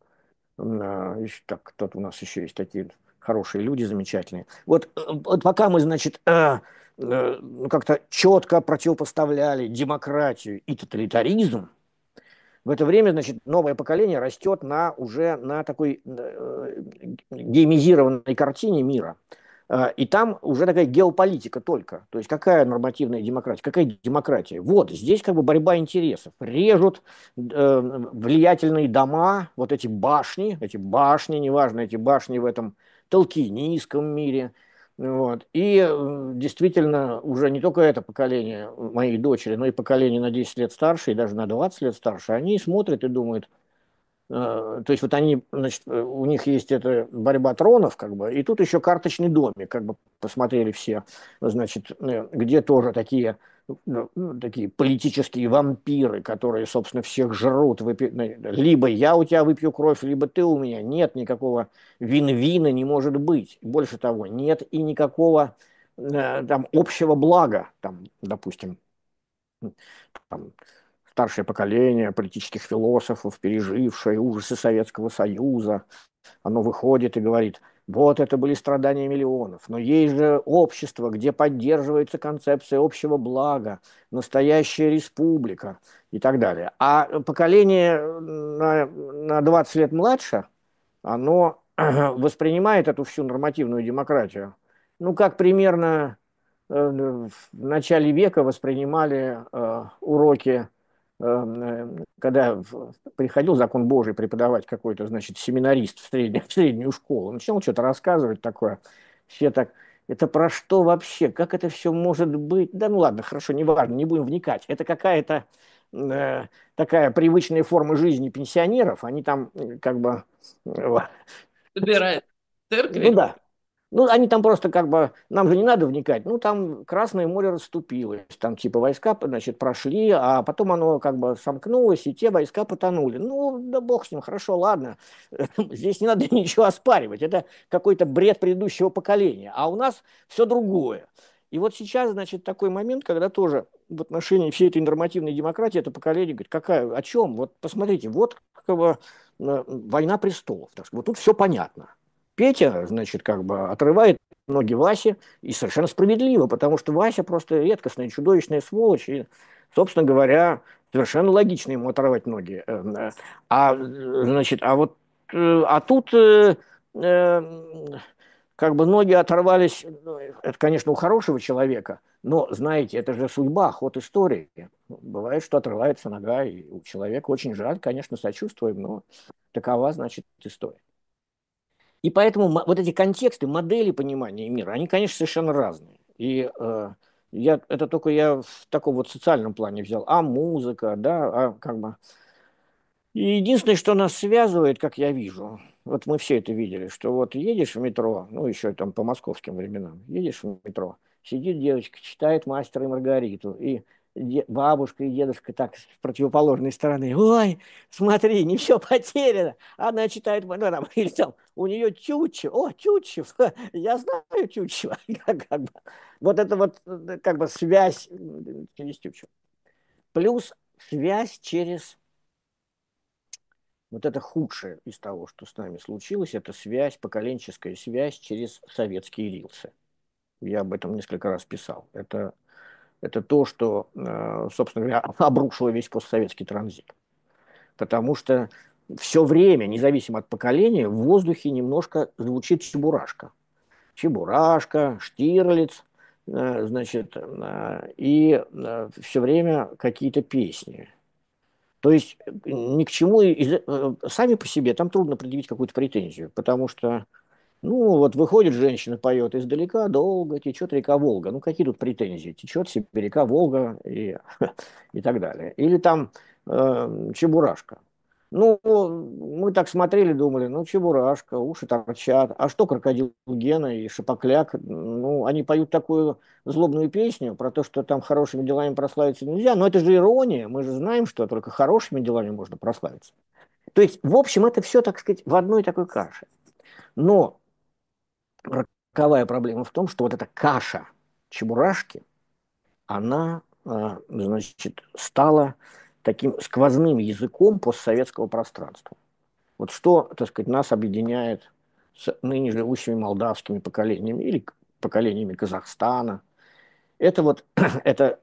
а, еще так, кто-то у нас еще есть такие хорошие люди, замечательные. Вот, э, вот пока мы, значит, а, э, ну, как-то четко противопоставляли демократию и тоталитаризм, в это время, значит, новое поколение растет на уже на такой э, геймизированной картине мира. А, И там уже такая геополитика только. То есть какая нормативная демократия, какая демократия. Вот здесь как бы борьба интересов. Режут э, влиятельные дома, вот эти башни, эти башни, неважно, эти башни в этом толкинийском мире, вот. И э, действительно, уже не только это поколение моей дочери, но и поколение на десять лет старше, и даже на двадцать лет старше, они смотрят и думают, э, то есть вот они, значит, э, у них есть эта борьба тронов, как бы, и тут еще карточный домик, как бы посмотрели все, значит, э, где тоже такие, ну, ну, такие политические вампиры, которые, собственно, всех жрут, выпи- ну, либо я у тебя выпью кровь, либо ты у меня, нет никакого вин-вина не может быть, больше того, нет и никакого э, там общего блага, там, допустим, там, старшее поколение политических философов, пережившее ужасы Советского Союза, оно выходит и говорит, вот это были страдания миллионов, но есть же общество, где поддерживается концепция общего блага, настоящая республика и так далее. А поколение на, на двадцать лет младше, оно воспринимает эту всю нормативную демократию, ну, как примерно э, в начале века воспринимали э, уроки, э, э, когда в- приходил закон Божий преподавать какой-то, значит, семинарист в, среднюю в среднюю школу, начал что-то рассказывать такое, все так, это про что вообще, как это все может быть? Да ну ладно, хорошо, неважно, не будем вникать. Это какая-то э, такая привычная форма жизни пенсионеров, они там э, как бы, э, Собирает в ну церкви. да, ну, они там просто как бы, нам же не надо вникать, ну, там Красное море расступилось, там типа войска, значит, прошли, а потом оно как бы сомкнулось, и те войска потонули. Ну, да бог с ним, хорошо, ладно, здесь не надо ничего оспаривать, это какой-то бред предыдущего поколения, а у нас все другое. И вот сейчас, значит, такой момент, когда тоже в отношении всей этой нормативной демократии это поколение говорит, какая, о чем? Вот посмотрите, вот как бы э, война престолов, так сказать, вот тут все понятно. Петя, значит, как бы отрывает ноги Васе, и совершенно справедливо, потому что Вася просто редкостная, чудовищная сволочь, и, собственно говоря, совершенно логично ему оторвать ноги. Э, э, А, э, значит, а вот, э, а тут э, э, как бы ноги оторвались, ну, это, конечно, у хорошего человека, но, знаете, это же судьба, ход истории. Бывает, что отрывается нога, и у человека очень жаль, конечно, сочувствуем, но такова, значит, история. И поэтому мо- вот эти контексты, модели понимания мира, они, конечно, совершенно разные. И э, я, это только я в таком вот социальном плане взял. А музыка, да, а как бы и единственное, что нас связывает, как я вижу, вот мы все это видели, что вот едешь в метро, ну, еще там по московским временам, едешь в метро, сидит девочка, читает «Мастера и Маргариту», и де- бабушка и дедушка так с противоположной стороны, ой, смотри, не все потеряно, она читает, ну, там, или там, у нее Тютчев, о, Тютчев, я знаю Тютчева, как, как бы. Вот это вот э, как бы связь э, через Тютчева. Плюс связь через вот это худшее из того, что с нами случилось, это связь, поколенческая связь через советские рилсы. Я об этом несколько раз писал. Это, это то, что, э, собственно говоря, обрушило весь постсоветский транзит. Потому что все время, независимо от поколения, в воздухе немножко звучит чебурашка. Чебурашка, Штирлиц, э, значит, э, и э, все время какие-то песни. То есть э, ни к чему из, э, сами по себе там трудно предъявить какую-то претензию, потому что, ну, вот выходит женщина, поет издалека, долго течет река Волга. Ну, какие тут претензии? Течет себе река Волга и, и так далее. Или там э, Чебурашка. Ну, мы так смотрели, думали, ну, Чебурашка, уши торчат. А что крокодил Гена и Шапокляк? Ну, они поют такую злобную песню про то, что там хорошими делами прославиться нельзя. Но это же ирония. Мы же знаем, что только хорошими делами можно прославиться. То есть, в общем, это все, так сказать, в одной такой каше. Но роковая проблема в том, что вот эта каша чебурашки, она, а, значит, стала таким сквозным языком постсоветского пространства. Вот что, так сказать, нас объединяет с ныне живущими молдавскими поколениями или поколениями Казахстана. Это вот, это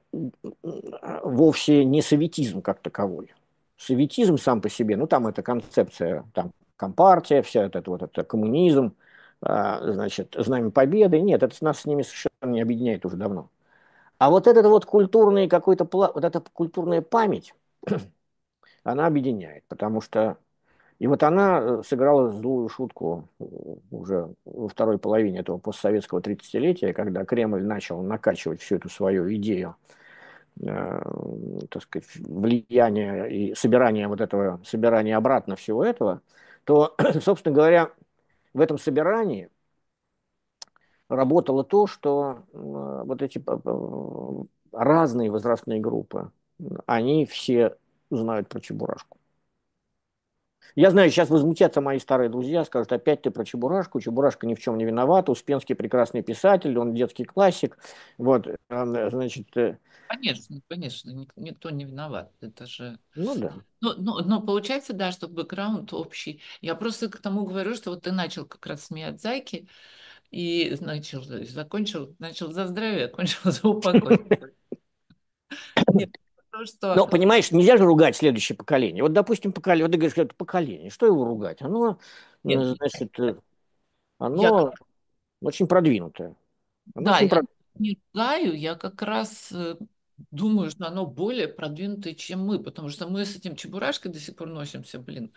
вовсе не советизм как таковой. Советизм сам по себе, ну там это концепция, там компартия, вся это, вот это коммунизм, а, значит, знамя победы. Нет, это нас с ними совершенно не объединяет уже давно. А вот этот вот культурный какой-то, вот эта культурная память, она объединяет, потому что и вот она э, сыграла злую шутку э, уже во второй половине этого постсоветского тридцатилетия, когда Кремль начал накачивать всю эту свою идею, э, так сказать, влияния и собирания вот этого, собирания обратно всего этого, то, собственно говоря, в этом собирании работало то, что э, вот эти э, разные возрастные группы, они все знают про Чебурашку. Я знаю, сейчас возмутятся мои старые друзья, скажут, опять ты про Чебурашку, Чебурашка ни в чем не виноват, Успенский прекрасный писатель, он детский классик, вот, э, значит, э, Конечно, конечно, ник- никто не виноват. Это же... ну да, Но, но, но получается, да, что бэкграунд общий. Я просто к тому говорю, что вот ты начал как раз с Миядзаки и начал, закончил, начал за здравие, окончил за упокой. Нет, то, что... но, понимаешь, нельзя же ругать следующее поколение. Вот, допустим, поколение, вот ты говоришь, это поколение, что его ругать? Оно, Нет, э, значит, э, я, оно очень продвинутое. Оно да, очень я продвинутое. не ругаю, я как раз э, думаю, что оно более продвинутое, чем мы, потому что мы с этим чебурашкой до сих пор носимся, блин.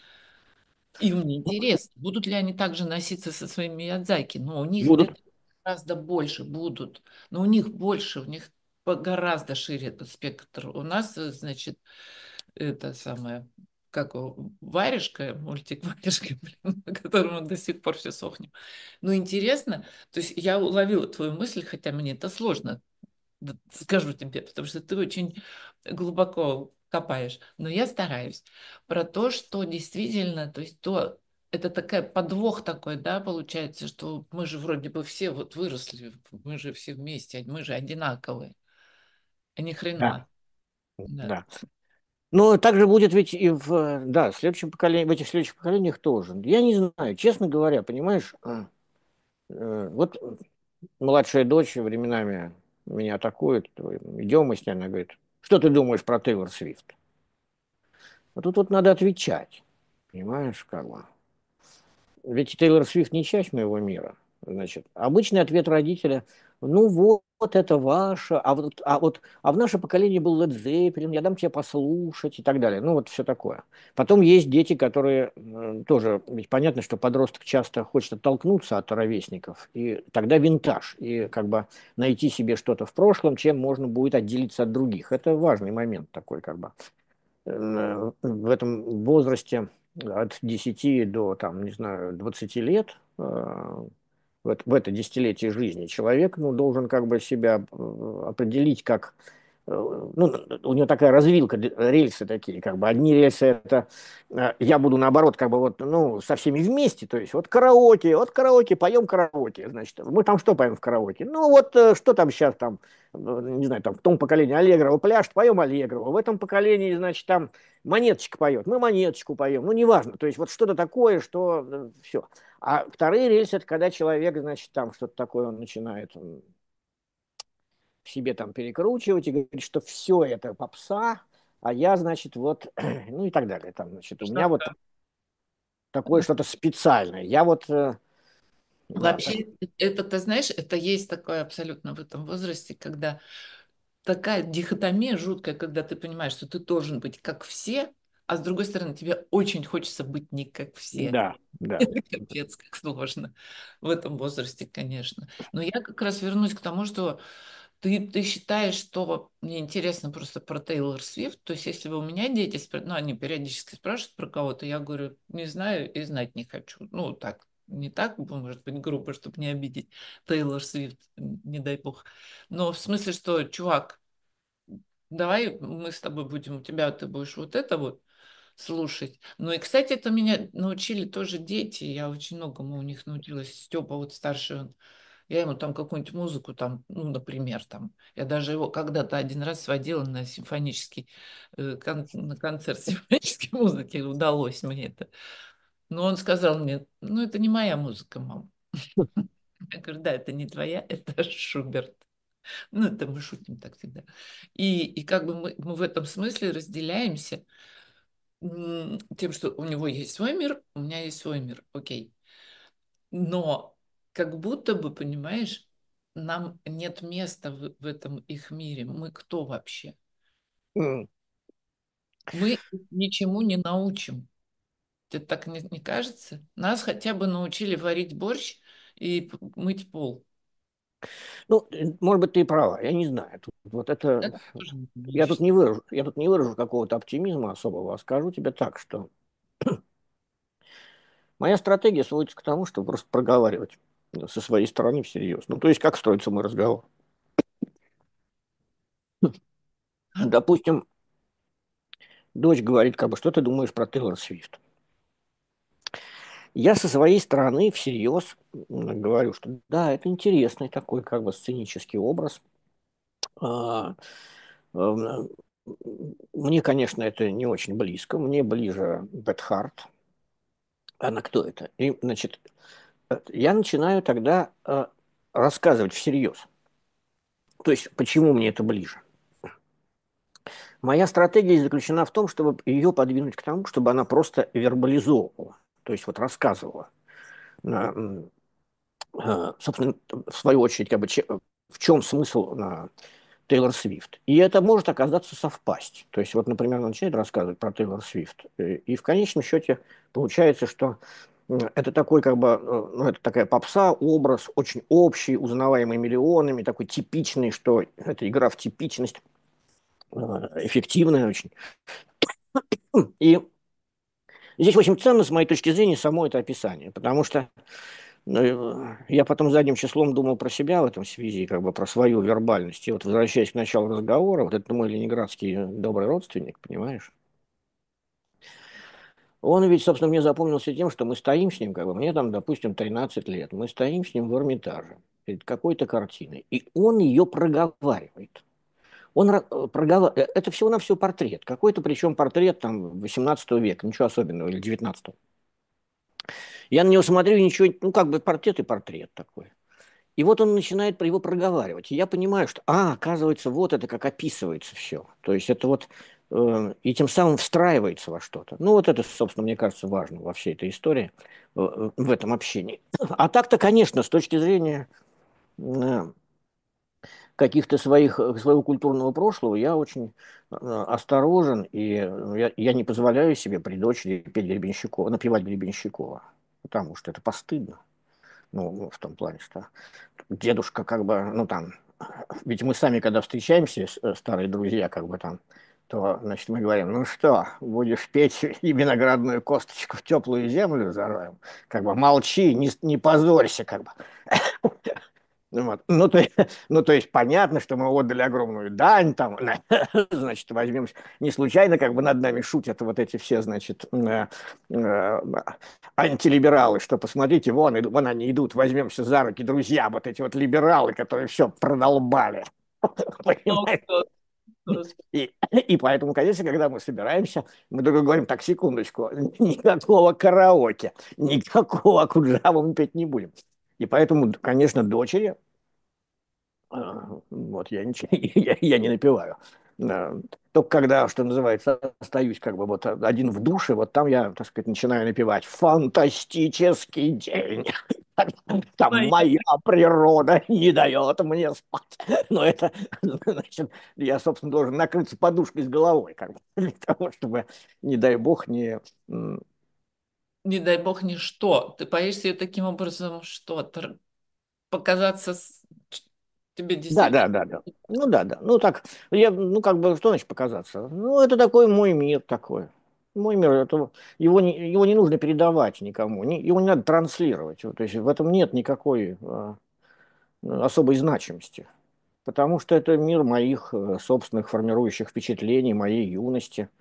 И мне интересно, будут ли они также носиться со своими Миядзаки, но у них Будут. это гораздо больше будут, но у них больше, у них по- гораздо шире этот спектр. У нас, э, значит, это самое, как его, варежка, мультик варежка, блин, на котором мы до сих пор все сохнем. Ну, интересно, то есть я уловила твою мысль, хотя мне это сложно, д- скажу тебе, потому что ты очень глубоко копаешь, но я стараюсь. Про то, что действительно, то есть то, это такая подвох такой, да, получается, что мы же вроде бы все вот выросли, мы же все вместе, мы же одинаковые, а ни Да, хрена. Да. да. Но также будет ведь и в, э, да, в следующем поколении, в этих следующих поколениях тоже. Я не знаю, честно говоря, понимаешь, э, э, вот младшая дочь временами меня атакует, идем мы с ней, она говорит, что ты думаешь про Тейлор Свифт? А тут вот надо отвечать, понимаешь, как бы. Ведь Тейлор Свифт не часть моего мира. Значит, обычный ответ родителя, ну вот, вот это ваше, а вот, а вот, а в наше поколение был Led Zeppelin, я дам тебе послушать и так далее. Ну вот все такое. Потом есть дети, которые э, тоже, ведь понятно, что подросток часто хочет оттолкнуться от ровесников, и тогда винтаж, и как бы найти себе что-то в прошлом, чем можно будет отделиться от других. Это важный момент такой, как бы. Э, В этом возрасте от десяти до, там, не знаю, двадцати лет, э, в это, в это десятилетие жизни человек, ну, должен как бы себя э, определить как, э, ну, у него такая развилка, д- рельсы такие, как бы одни рельсы это э, я буду наоборот как бы вот, ну, со всеми вместе, то есть вот караоке, вот караоке, поем караоке, значит, мы там что поем в караоке? Ну, вот э, что там сейчас там, э, не знаю, там в том поколении Аллегрова пляж, поем Аллегрова, в этом поколении, значит, там Монеточка поет, мы Монеточку поем, ну, неважно, то есть вот что-то такое, что все. А вторые рельсы, это когда человек, значит, там что-то такое он начинает м, в себе там перекручивать и говорит, что все это попса, а я, значит, вот, ну и так далее. Там, значит, у меня вот Что-то. такое что-то специальное. Я вот, э, да, Вообще, это, ты знаешь, это есть такое абсолютно в этом возрасте, когда такая дихотомия жуткая, когда ты понимаешь, что ты должен быть как все, а с другой стороны, тебе очень хочется быть не как все. да, да. Это капец, как сложно в этом возрасте, конечно. Но я как раз вернусь к тому, что ты, ты считаешь, что мне интересно просто про Тейлор Свифт. То есть, если бы у меня дети, спра- ну, они периодически спрашивают про кого-то, я говорю, не знаю и знать не хочу. Ну, так, не так, может быть, грубо, чтобы не обидеть Тейлор Свифт, не дай бог. Но в смысле, что, чувак, давай мы с тобой будем, у тебя ты будешь вот это вот слушать. Ну и, кстати, это меня научили тоже дети. Я очень многому у них научилась. Степа вот старший, он, я ему там какую-нибудь музыку, там, ну, например, там, я даже его когда-то один раз сводила на симфонический, э, кон- на концерт симфонической музыки, удалось мне это. Но он сказал мне, ну, это не моя музыка, мам. Я говорю, да, это не твоя, это Шуберт. Ну, это мы шутим так всегда. И, и как бы мы, мы в этом смысле разделяемся м, тем, что у него есть свой мир, у меня есть свой мир, окей. Но как будто бы, понимаешь, нам нет места в, в этом их мире. Мы кто вообще? М. Мы их ничему не научим. Тебе так не, не кажется? Нас хотя бы научили варить борщ и п- мыть пол. Ну, э, может быть, ты и права, я не знаю. Тут вот это, Это тоже я тут логично. не выражу, я тут не выражу какого-то оптимизма особого, а скажу тебе так, что моя стратегия сводится к тому, чтобы просто проговаривать со своей стороны всерьез. Ну, то есть, как строится мой разговор? Допустим, дочь говорит, как бы, что ты думаешь про Тейлор Свифт? Я со своей стороны всерьез м, говорю, что да, это интересный такой, как бы, сценический образ. А, м, Мне, конечно, это не очень близко. Мне ближе Бет Харт. Она кто это? И, значит, э, я начинаю тогда э, рассказывать всерьез. То есть, почему мне это ближе? Моя стратегия заключена в том, чтобы ее подвинуть к тому, чтобы она просто вербализовывала, то есть вот рассказывала. На, м, а, собственно, в свою очередь, как бы, че- в чем смысл на Тейлор Свифт. И это может оказаться совпасть. То есть вот, например, она начинает рассказывать про Тейлор Свифт, э, и в конечном счете получается, что м, это такой, как бы, э, ну, это такая попса, образ очень общий, узнаваемый миллионами, такой типичный, что это игра в типичность, э, эффективная очень. И здесь очень ценно, с моей точки зрения, само это описание, потому что ну, э, я потом задним числом думал про себя в этом связи, как бы про свою вербальность. И вот возвращаясь к началу разговора, вот это мой ленинградский э, добрый родственник, понимаешь? Он ведь, собственно, мне запомнился тем, что мы стоим с ним, как бы, мне там, допустим, тринадцать лет, мы стоим с ним в Эрмитаже перед какой-то картиной, и он ее проговаривает. Он проговаривает, это всего-навсего портрет, какой-то причем портрет там восемнадцатого века, ничего особенного, или девятнадцатого. Я на него смотрю, и ничего, ну, как бы портрет и портрет такой. И вот он начинает про его проговаривать. И я понимаю, что, а, оказывается, вот это как описывается все. То есть это вот, э, и тем самым встраивается во что-то. Ну, вот это, собственно, мне кажется, важно во всей этой истории, э, в этом общении. А так-то, конечно, с точки зрения э, каких-то своих, э, своего культурного прошлого я очень э, осторожен, и э, я, я не позволяю себе при дочери петь Гребенщикова, напевать Гребенщикова, потому что это постыдно. Ну, ну, в том плане, что дедушка как бы, ну там, ведь мы сами, когда встречаемся, с- э, старые друзья, как бы там, то, значит, мы говорим, ну что, будешь петь и виноградную косточку в теплую землю зароем? Как бы молчи, не, с- не позорься, как бы. Ну, вот. Ну, то, есть- ну, то есть понятно, что мы отдали огромную дань, там, значит, возьмем, не случайно как бы над нами шутят вот эти все, значит, э, э, антилибералы, что посмотрите, вон, иду- вон они идут, возьмемся за руки, друзья, вот эти вот либералы, которые все продолбали, О, понимаете? Господи. И, и поэтому, конечно, когда мы собираемся, мы друг другу говорим, так, секундочку, никакого караоке, никакого Акуджава мы петь не будем. И поэтому, конечно, дочери а, вот я, ничего, я, я не напиваю. Да. Только когда, что называется, остаюсь как бы вот один в душе, вот там я, так сказать, начинаю напевать «Фантастический день». Там Моя. моя природа не дает мне спать. Но это, значит, я, собственно, должен накрыться подушкой с головой, как бы, для того, чтобы, не дай бог, не... м, Не дай бог ничто. Ты боишься ее таким образом, что тр- показаться с- ч- тебе Да, действительно. да, да, да. Ну да, да. Ну так, я, ну как бы, что значит показаться? Ну, это такой мой мир такой. Мой мир, это, его, не, его не нужно передавать никому, не- его не надо транслировать. Вот, то есть в этом нет никакой а, особой значимости. Потому что это мир моих э, собственных формирующих впечатлений, моей юности.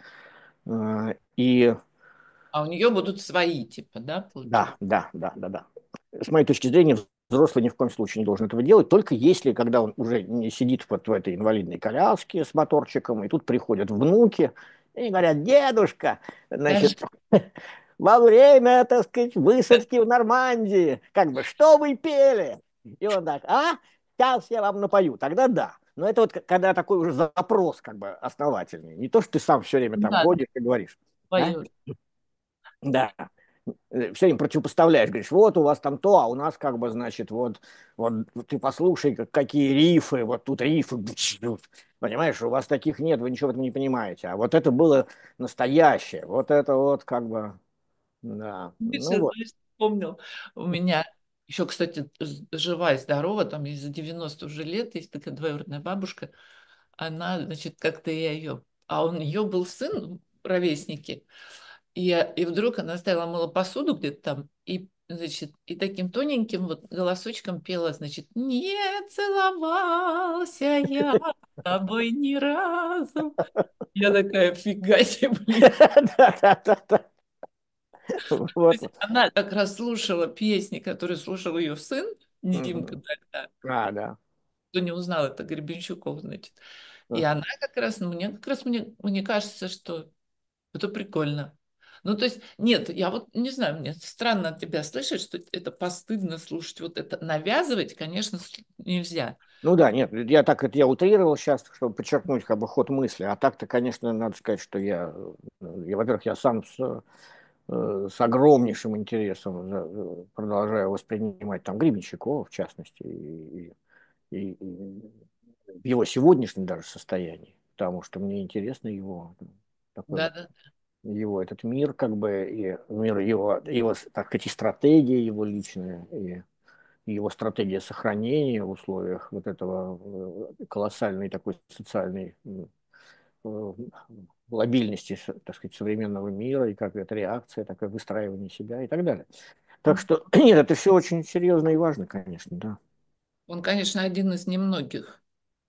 А, и А у нее будут свои, типа, да, да, получается? да, да, да, да. С моей точки зрения, взрослый ни в коем случае не должен этого делать, только если, когда он уже не сидит вот в этой инвалидной коляске с моторчиком, и тут приходят внуки и говорят, дедушка, Даже значит, во время, так сказать, высадки в Нормандии, как бы, что вы пели? И он так, а, сейчас я вам напою, тогда да. Но это вот к- когда такой уже запрос как бы основательный. Не то, что ты сам все время там да, ходишь и говоришь. А? поют. Да, все им противопоставляешь, говоришь, вот у вас там то, а у нас как бы, значит, вот, вот ты послушай, как, какие рифы, вот тут рифы, понимаешь, у вас таких нет, вы ничего в этом не понимаете, а вот это было настоящее, вот это вот как бы, да, ну Сейчас, вот. знаешь, вспомнил. У меня еще, кстати, ж- жива и здорова, там ей за девяносто уже лет, есть такая двоюродная бабушка. Она, значит, как-то я ее... А у нее был сын, ровесники. И, я- и вдруг она стояла, мыла посуду где-то там, и, значит, и таким тоненьким вот голосочком пела, значит, «Не целовался я с тобой ни разу». Я такая, фига себе, блин. Да, да, да, да. То Вот. есть она как раз слушала песни, которые слушал ее сын, Димка Мгм. тогда, А, да. кто не узнал, это Гребенщиков, значит. И она как раз, ну, мне как раз, мне, мне кажется, что это прикольно. Ну, то есть, нет, я вот не знаю, мне странно от тебя слышать, что это постыдно слушать. Вот это навязывать, конечно, с- нельзя. Ну да, нет, я так это я утрировал сейчас, чтобы подчеркнуть как бы ход мысли. А так-то, конечно, надо сказать, что я, э, я во-первых, я сам с, э, с огромнейшим интересом за- э, продолжаю воспринимать там Гребенщикова, в частности, и, и- и в его сегодняшнем даже состоянии, потому что мне интересно его ну, такой вот Да-да. его этот мир, как бы, и мир его, его, так сказать, и стратегия его личная, и его стратегия сохранения в условиях вот этого э, колоссальной такой социальной м, э, лобильности, с- так сказать, современного мира, и как это реакция, такое выстраивание себя и так далее. Так что, нет, это все очень серьезно и важно, конечно, да. Он, конечно, один из немногих,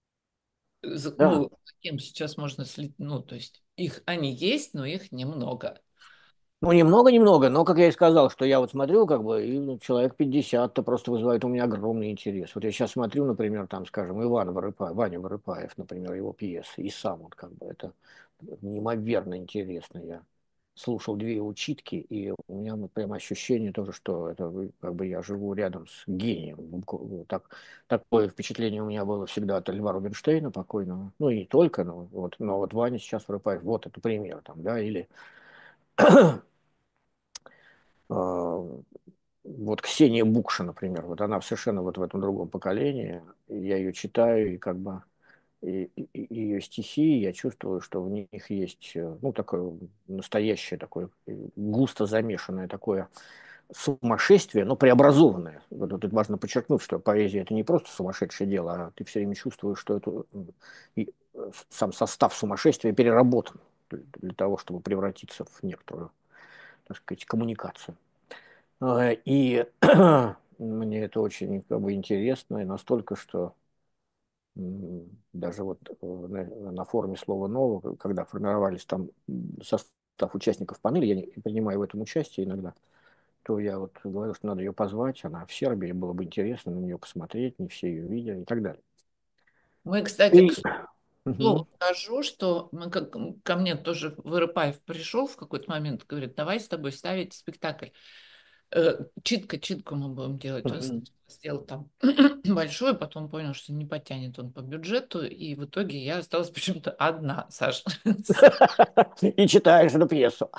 з- Да, ну, с кем сейчас можно слить, ну, то есть их, они есть, но их немного. ну, немного-немного, но, как я и сказал, что я вот смотрю, как бы, и ну, человек пятьдесят-то просто вызывает у меня огромный интерес. Вот я сейчас смотрю, например, там, скажем, Иван Вырыпаев, Ваня Вырыпаев, например, его пьесы, и сам вот как бы это неимоверно интересно. Я слушал две его читки, и у меня вот прям ощущение тоже, что это вы- как бы я живу рядом с гением. Букв- Так, такое впечатление у меня было всегда от Льва Рубинштейна покойного. Ну и не только, но вот, но вот Ваня сейчас Вырыпаев, вот это пример там, да, или а, вот Ксения Букша, например, вот она совершенно вот в этом другом поколении. Я ее читаю, и как бы и, и- и ее стихи, я чувствую, что в них есть, э, ну, такое настоящее, такое э, густо замешанное такое сумасшествие, но преобразованное. Вот тут важно подчеркнуть, что поэзия – это не просто сумасшедшее дело, а ты все время чувствуешь, что это м, и, э, сам состав сумасшествия переработан для для того, чтобы превратиться в некоторую, так сказать, коммуникацию. А, И мне это очень как бы интересно, и настолько, что м, даже вот э, на, на форуме «Слово нового», когда формировались там м, состав участников панели, я не принимаю в этом участие иногда, то я вот говорю, что надо ее позвать, она в Сербии, было бы интересно на нее посмотреть, не все ее видели и так далее. Мы, кстати, к И, слову мгм. скажу, что мы как, ко мне тоже Вырыпаев пришел в какой-то момент, говорит, давай с тобой ставить спектакль. Э, читка, читку мы будем делать. Он Мгм. сделал там большой, потом понял, что не потянет он по бюджету, и в итоге я осталась почему-то одна, Саша. И читаешь эту пьесу.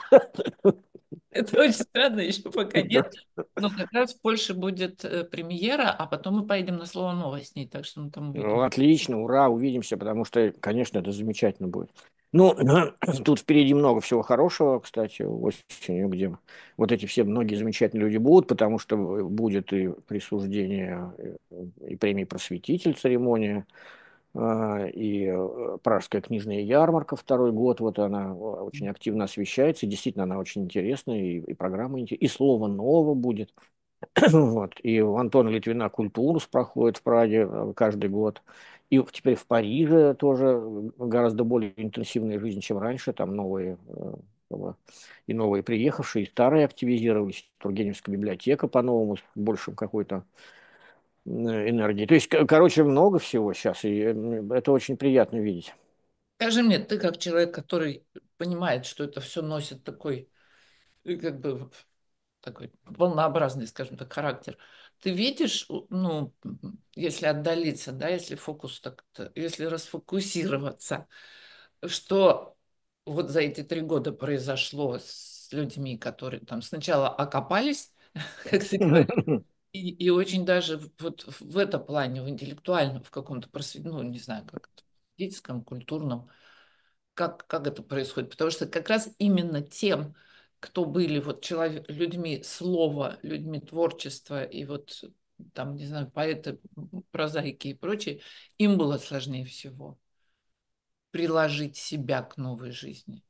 Это очень странно, еще пока нет. Но как раз в Польше будет э, премьера, а потом мы поедем на Слово Новое с ней, так что мы там Ну, будем. отлично, ура, увидимся, потому что, конечно, это замечательно будет. Ну, тут впереди много всего хорошего, кстати, осенью, где вот эти все многие замечательные люди будут, потому что будет и присуждение э, и премии «Просветитель» церемония, а, и э, Пражская книжная ярмарка второй год, вот она э, очень активно освещается, и действительно она очень интересная, и, и программа интересная, и «Слово нового» будет. Вот. И у Антона Литвина «Культурус» проходит в Праге э, каждый год. И в- теперь в Париже тоже э, гораздо более интенсивная жизнь, чем раньше. Там новые э, как бы, и новые приехавшие, и старые активизировались. Тургеневская библиотека по-новому, с большим какой-то э, энергией. То есть, к- короче, много всего сейчас, и э, это очень приятно видеть. Скажи мне, ты как человек, который понимает, что это все носит такой, э, как бы, такой волнообразный, скажем так, характер, ты видишь, у- ну, м, если отдалиться, да, если фокус так, если расфокусироваться, что вот за эти три года произошло с людьми, которые там сначала окопались, как ты говоришь, и, и очень даже в- вот в это плане, в интеллектуальном, в каком-то просвет, ну, не знаю, как это, политическом, культурном, как, как это происходит. Потому что как раз именно тем, кто были вот человек, людьми слова, людьми творчества и вот там, не знаю, поэты, прозаики и прочее, им было сложнее всего приложить себя к новой жизни.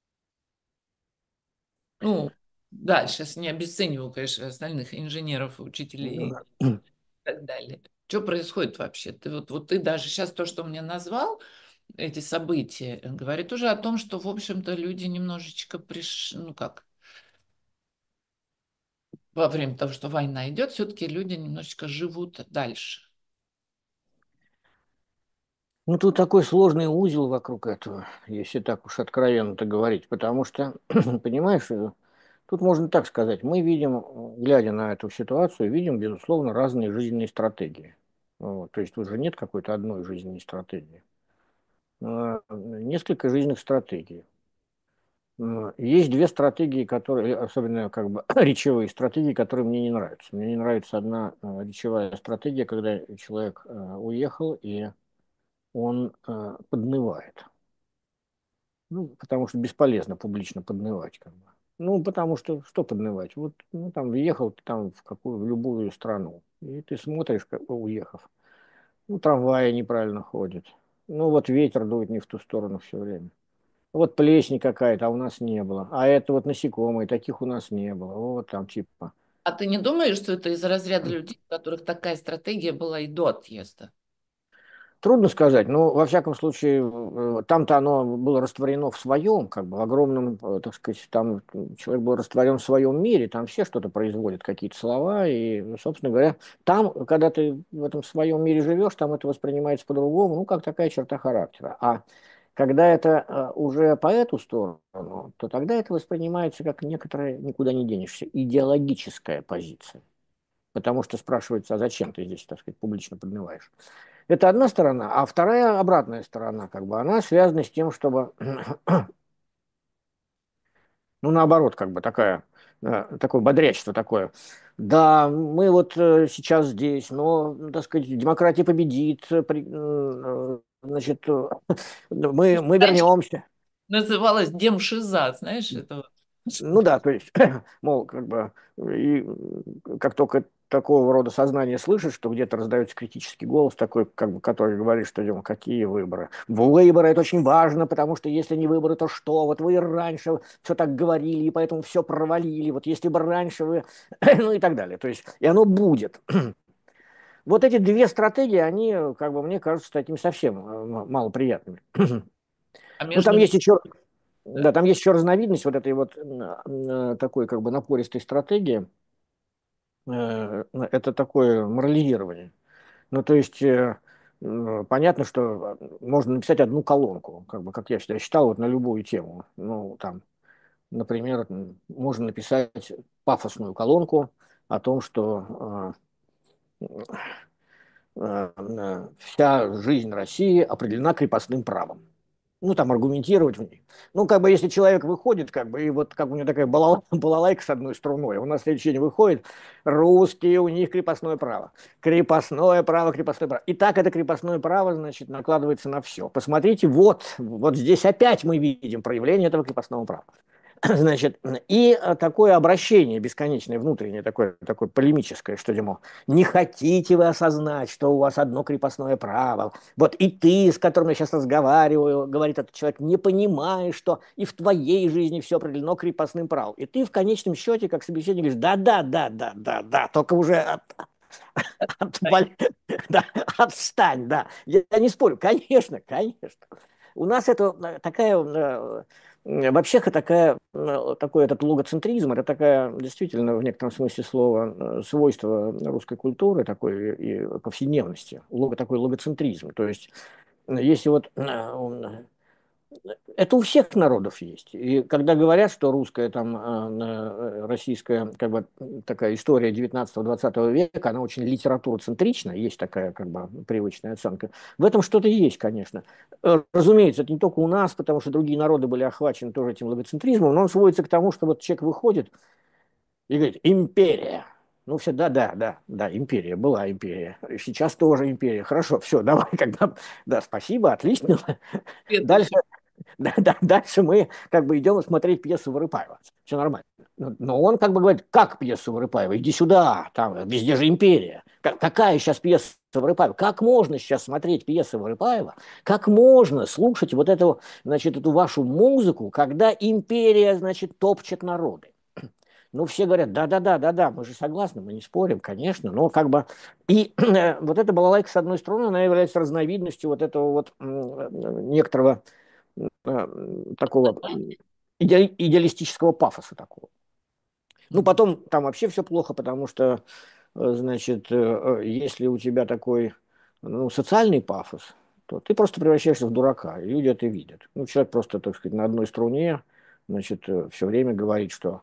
Ну, да, сейчас не обесцениваю, конечно, остальных инженеров, учителей и так далее. Что происходит вообще? Ты вот, вот ты даже сейчас то, что мне назвал, эти события, говорит уже о том, что, в общем-то, люди немножечко приш... ну как, во время того, что война идет, все-таки люди немножечко живут дальше. Ну, тут такой сложный узел вокруг этого, если так уж откровенно-то говорить, потому что, понимаешь, э, тут можно так сказать, мы видим, э, глядя на эту ситуацию, видим, безусловно, разные жизненные стратегии. Вот, то есть уже нет какой-то одной жизненной стратегии. А, Несколько жизненных стратегий. М, Есть две стратегии, которые, особенно как бы речевые стратегии, которые мне не нравятся. Мне не нравится одна э, речевая стратегия, когда человек э, уехал, и он э, поднывает. Ну, потому что бесполезно публично поднывать, как бы. Ну, потому что что поднывать? Вот, ну, там, въехал ты там в какую, в любую страну, и ты смотришь, как бы, уехав. Ну, трамваи неправильно ходят. Ну, вот ветер дует не в ту сторону все время. Вот плесень какая-то, а у нас не было. А это вот насекомые, таких у нас не было. Вот там типа. А ты не думаешь, что это из разряда людей, у которых такая стратегия была и до отъезда? Трудно сказать, но во всяком случае э, там-то оно было растворено в своем, как бы в огромном, э, так сказать, там человек был растворен в своем мире, там все что-то производят, какие-то слова, и, ну, собственно говоря, там, когда ты в этом своем мире живешь, там это воспринимается по-другому, ну, как такая черта характера. А когда это э, уже по эту сторону, то тогда это воспринимается как некоторая, никуда не денешься, идеологическая позиция. Потому что спрашивается, а зачем ты здесь, так сказать, публично поднываешь? Это одна сторона, а вторая, обратная сторона, как бы, она связана с тем, чтобы, ну, наоборот, как бы, такая, э, такое бодрячество такое. Да, мы вот э, сейчас здесь, но, ну, так сказать, демократия победит, э, при- э, значит, э, мы, мы Раньше вернемся. называлось демшиза, знаешь, это вот. Ну да, то есть, мол, как бы, и м, как только такого рода сознание слышит, что где-то раздается критический голос такой, как бы, который говорит, что, дем, какие выборы? Выборы — это очень важно, потому что если не выборы, то что? Вот вы и раньше все так говорили, и поэтому все провалили. Вот если бы раньше вы... ну и так далее. То есть, и оно будет. Вот эти две стратегии, они, как бы, мне кажутся такими совсем э, м- малоприятными. А Ну, там между ними, есть еще, да. да, там есть еще разновидность вот этой вот м, э, такой как бы напористой стратегии. Э, Это такое морализирование. Ну, то есть э, м, понятно, что э, можно написать одну колонку, как бы, как я всегда считал, вот на любую тему. Ну, там, например, м, можно написать пафосную колонку о том, что э, э, э, вся жизнь России определена крепостным правом. Ну, там, аргументировать в ней. Ну, как бы, если человек выходит, как бы, и вот как у него такая балала- балалайка с одной струной, он на следующий день выходит, русские, у них крепостное право. Крепостное право, крепостное право. И так это крепостное право, значит, накладывается на все. Посмотрите, вот, вот здесь опять мы видим проявление этого крепостного права. Значит, и э, такое обращение бесконечное, внутреннее, такое, такое полемическое, что, демо, не хотите вы осознать, что у вас одно крепостное право. Вот и ты, с которым я сейчас разговариваю, говорит этот человек, не понимаешь, что и в твоей жизни все определено крепостным правом. И ты в конечном счете, как собеседник, говоришь, да-да, да-да, да-да, только уже от, отвали- да, отстань, да. Я, я не спорю, конечно, конечно. У нас это э, такая, э, э, вообще такая, э, такой этот логоцентризм, это такая действительно в некотором смысле слова э, свойство русской культуры, такой и повседневности, лого, такой логоцентризм. То есть э, если вот э, он- это у всех народов есть. И когда говорят, что русская, там, э, э, российская, как бы, такая история девятнадцатого-двадцатого века, она очень литературоцентрична, есть такая, как бы, привычная оценка. В этом что-то есть, конечно. Э, Разумеется, это не только у нас, потому что другие народы были охвачены тоже этим логоцентризмом, но он сводится к тому, что вот человек выходит и говорит, империя. Ну, все, да, да, да, да, империя, была империя. И сейчас тоже империя. Хорошо, все, давай, когда... Да, спасибо, отлично. Дальше Следующий. да, да, дальше мы как бы идем смотреть пьесу Вырыпаева. Все нормально. Но но он как бы говорит, как пьесу Вырыпаева? Иди сюда, там везде же империя. Как, какая сейчас пьеса Вырыпаева? Как можно сейчас смотреть пьесы Вырыпаева? Как можно слушать вот эту, значит, эту вашу музыку, когда империя, значит, топчет народы? Ну, все говорят, да-да-да, да-да, мы же согласны, мы не спорим, конечно, но как бы... И вот эта балалайка, с одной стороны, она является разновидностью вот этого вот м, некоторого э, такого иде- идеалистического пафоса такого. Ну, Мгм. потом там вообще все плохо, потому что, э, значит, э, э, если у тебя такой, ну, социальный пафос, то ты просто превращаешься в дурака, и люди это видят. Ну, человек просто, так сказать, на одной струне, значит, все время говорит, что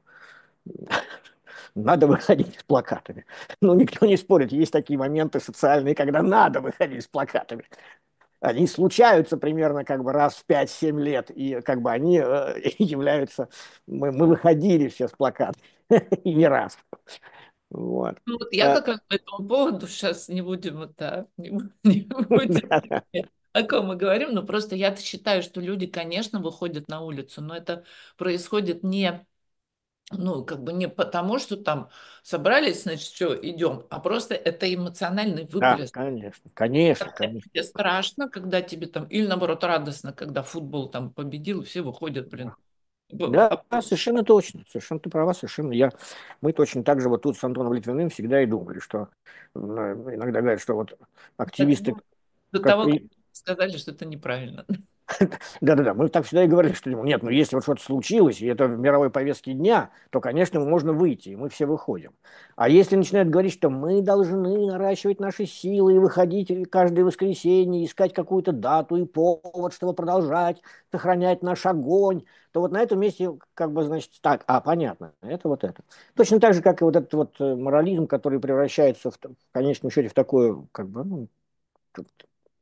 надо выходить с плакатами. Ну, никто не спорит, есть такие моменты социальные, когда надо выходить с плакатами. Они случаются примерно как бы раз в пять-семь лет, и как бы они э, являются... Мы, мы выходили все с плаката, и не раз. Вот. Ну, вот я Э, как раз по этому поводу сейчас не будем это, не, бу- не будем да, говорить, о ком мы говорим, но просто я считаю, что люди, конечно, выходят на улицу, но это происходит не, ну, как бы не потому, что там собрались, значит, все, идем, а просто это эмоциональный да, выплеск. конечно, конечно, конечно. Тебе страшно, когда тебе там, или наоборот радостно, когда футбол там победил, и все выходят, блин. Б- Да, а- да, совершенно точно, совершенно ты права, совершенно. Я, мы точно так же вот тут с Антоном Литвиным всегда и думали, что э, иногда говорят, что вот так, активисты, ну, до как того, как при, сказали, что это неправильно. да-да-да, мы так всегда и говорили, что нет, ну если вот что-то случилось, и это в мировой повестке дня, то, конечно, можно выйти, и мы все выходим. А если начинают говорить, что мы должны наращивать наши силы и выходить каждое воскресенье, искать какую-то дату и повод, чтобы продолжать сохранять наш огонь, то вот на этом месте как бы, значит, так, а, понятно, это вот это. Точно так же, как и вот этот вот э, морализм, который превращается в, в конечном счете в такое, как бы, ну,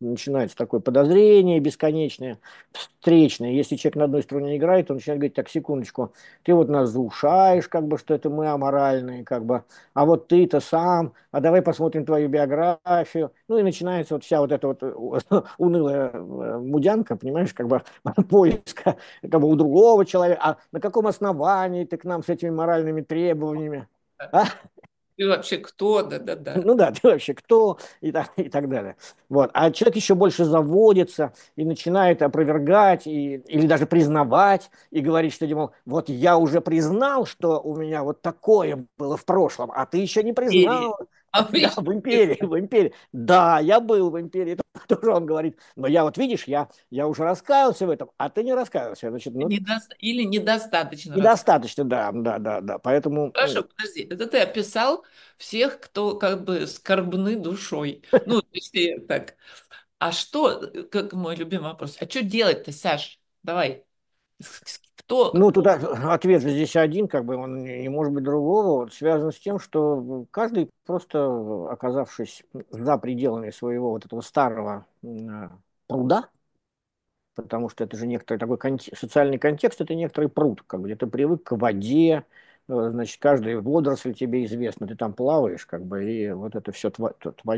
начинается такое подозрение бесконечное, встречное. Если человек на одной стороне играет, он начинает говорить, так, секундочку, ты вот нас заушаешь, как бы, что это мы аморальные, как бы, а вот ты-то сам, а давай посмотрим твою биографию. Ну и начинается вот вся вот эта вот э, унылая э, мудянка, понимаешь, как бы поиска как бы у другого человека. А на каком основании ты к нам с этими моральными требованиями? А? Ты вообще кто? Да-да-да. Ну да, ты вообще кто? И так, и так далее. Вот. А человек еще больше заводится и начинает опровергать и, или даже признавать и говорить, что, мол, вот я уже признал, что у меня вот такое было в прошлом, а ты еще не Империи. признал. А вы Да, еще в не империи, в империи. Да, я был в империи, это тоже он говорит. Но я вот, видишь, я, я уже раскаялся в этом, а ты не раскаялся. Значит, ну, недоста- или недостаточно раз. недостаточно, да, да, да, да. Поэтому, Хорошо, подожди, это ты описал всех, кто как бы скорбны душой. Ну, точнее так. А что, э, как мой любимый вопрос, а что делать-то, Саш? Давай. С- с- Кто? ну, тут о- ответ же здесь один, как бы он не не может быть другого. Вот, связан с тем, что каждый просто, оказавшись за пределами своего вот этого старого м, пруда, потому что это же некоторый такой конте- социальный контекст, это некоторый пруд, как бы, где ты привык к воде, э, значит, каждая водоросль тебе известна, ты там плаваешь, как бы, и вот это все твое